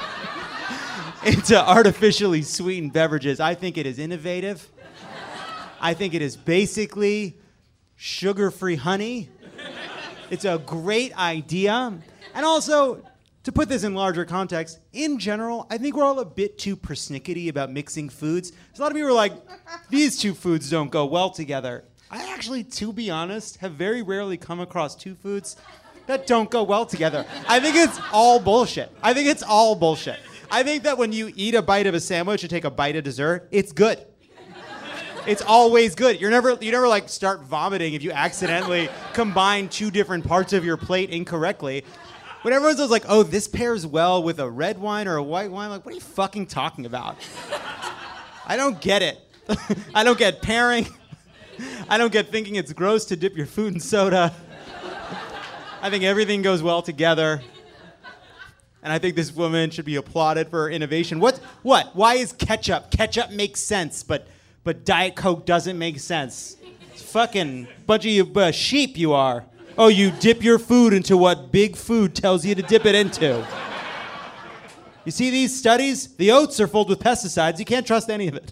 artificially sweetened beverages. I think it is innovative. I think it is basically sugar-free honey. It's a great idea. And also, to put this in larger context, in general, I think we're all a bit too persnickety about mixing foods. There's a lot of people who are like, these two foods don't go well together. I actually, to be honest, have very rarely come across two foods that don't go well together. I think it's all bullshit. I think that when you eat a bite of a sandwich and take a bite of dessert, it's good. It's always good. You never like start vomiting if you accidentally combine two different parts of your plate incorrectly. When everyone's like, oh, this pairs well with a red wine or a white wine, like, what are you fucking talking about? I don't get it. I don't get pairing. I don't get thinking it's gross to dip your food in soda. I think everything goes well together. And I think this woman should be applauded for her innovation. What? Why is ketchup? Ketchup makes sense, but Diet Coke doesn't make sense. It's fucking bunch of you sheep you are. Oh, you dip your food into what big food tells you to dip it into. You see these studies? The oats are filled with pesticides. You can't trust any of it.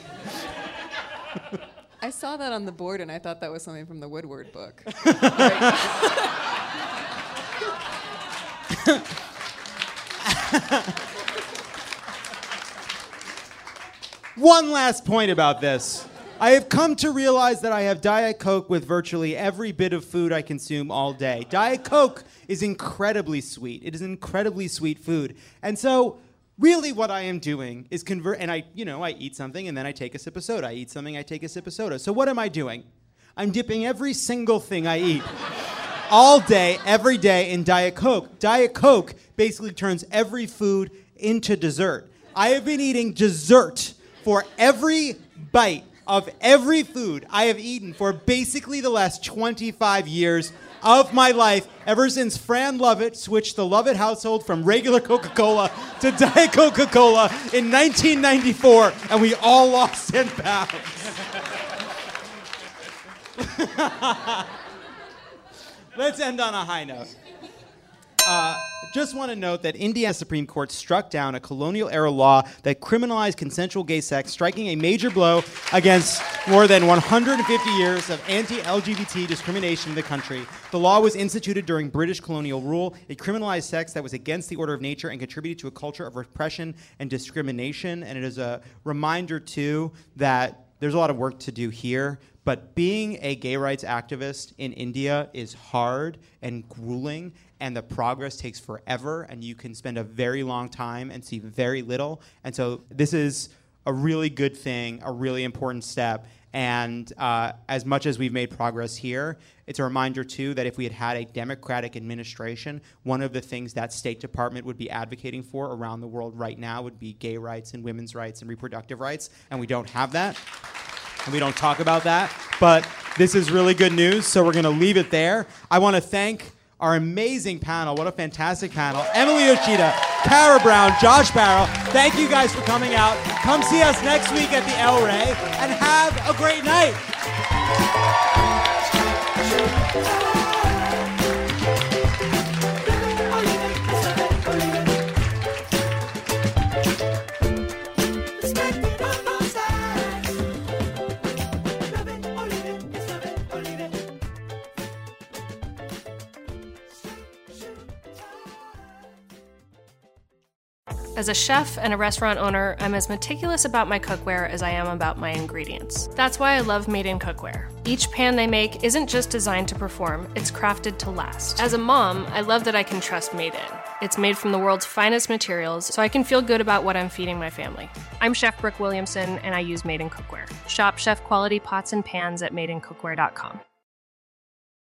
I saw that on the board, and I thought that was something from the Woodward book. One last point about this. I have come to realize that I have Diet Coke with virtually every bit of food I consume all day. Diet Coke is incredibly sweet. It is incredibly sweet food. And so really what I am doing is convert, and I eat something and then I take a sip of soda. I eat something, I take a sip of soda. So what am I doing? I'm dipping every single thing I eat all day, every day in Diet Coke. Diet Coke basically turns every food into dessert. I have been eating dessert for every bite of every food I have eaten for basically the last 25 years of my life, ever since Fran Lovett switched the Lovett household from regular Coca-Cola to Diet Coca-Cola in 1994, and we all lost 10 pounds. Let's end on a high note. Just want to note that Indiana Supreme Court struck down a colonial-era law that criminalized consensual gay sex, striking a major blow against more than 150 years of anti-LGBT discrimination in the country. The law was instituted during British colonial rule. It criminalized sex that was against the order of nature and contributed to a culture of repression and discrimination. And it is a reminder, too, that there's a lot of work to do here, but being a gay rights activist in India is hard and grueling, and the progress takes forever, and you can spend a very long time and see very little. And so this is a really good thing, a really important step. And as much as we've made progress here, it's a reminder, too, that if we had had a Democratic administration, one of the things that State Department would be advocating for around the world right now would be gay rights and women's rights and reproductive rights. And we don't have that. And we don't talk about that. But this is really good news, so we're going to leave it there. I want to thank our amazing panel. What a fantastic panel. Emily Yoshida, Kara Brown, Josh Barrow. Thank you guys for coming out. Come see us next week at the El Rey, and have a great night. As a chef and a restaurant owner, I'm as meticulous about my cookware as I am about my ingredients. That's why I love Made in Cookware. Each pan they make isn't just designed to perform, it's crafted to last. As a mom, I love that I can trust Made In. It's made from the world's finest materials, so I can feel good about what I'm feeding my family. I'm Chef Brooke Williamson, and I use Made in Cookware. Shop chef quality pots and pans at madeincookware.com.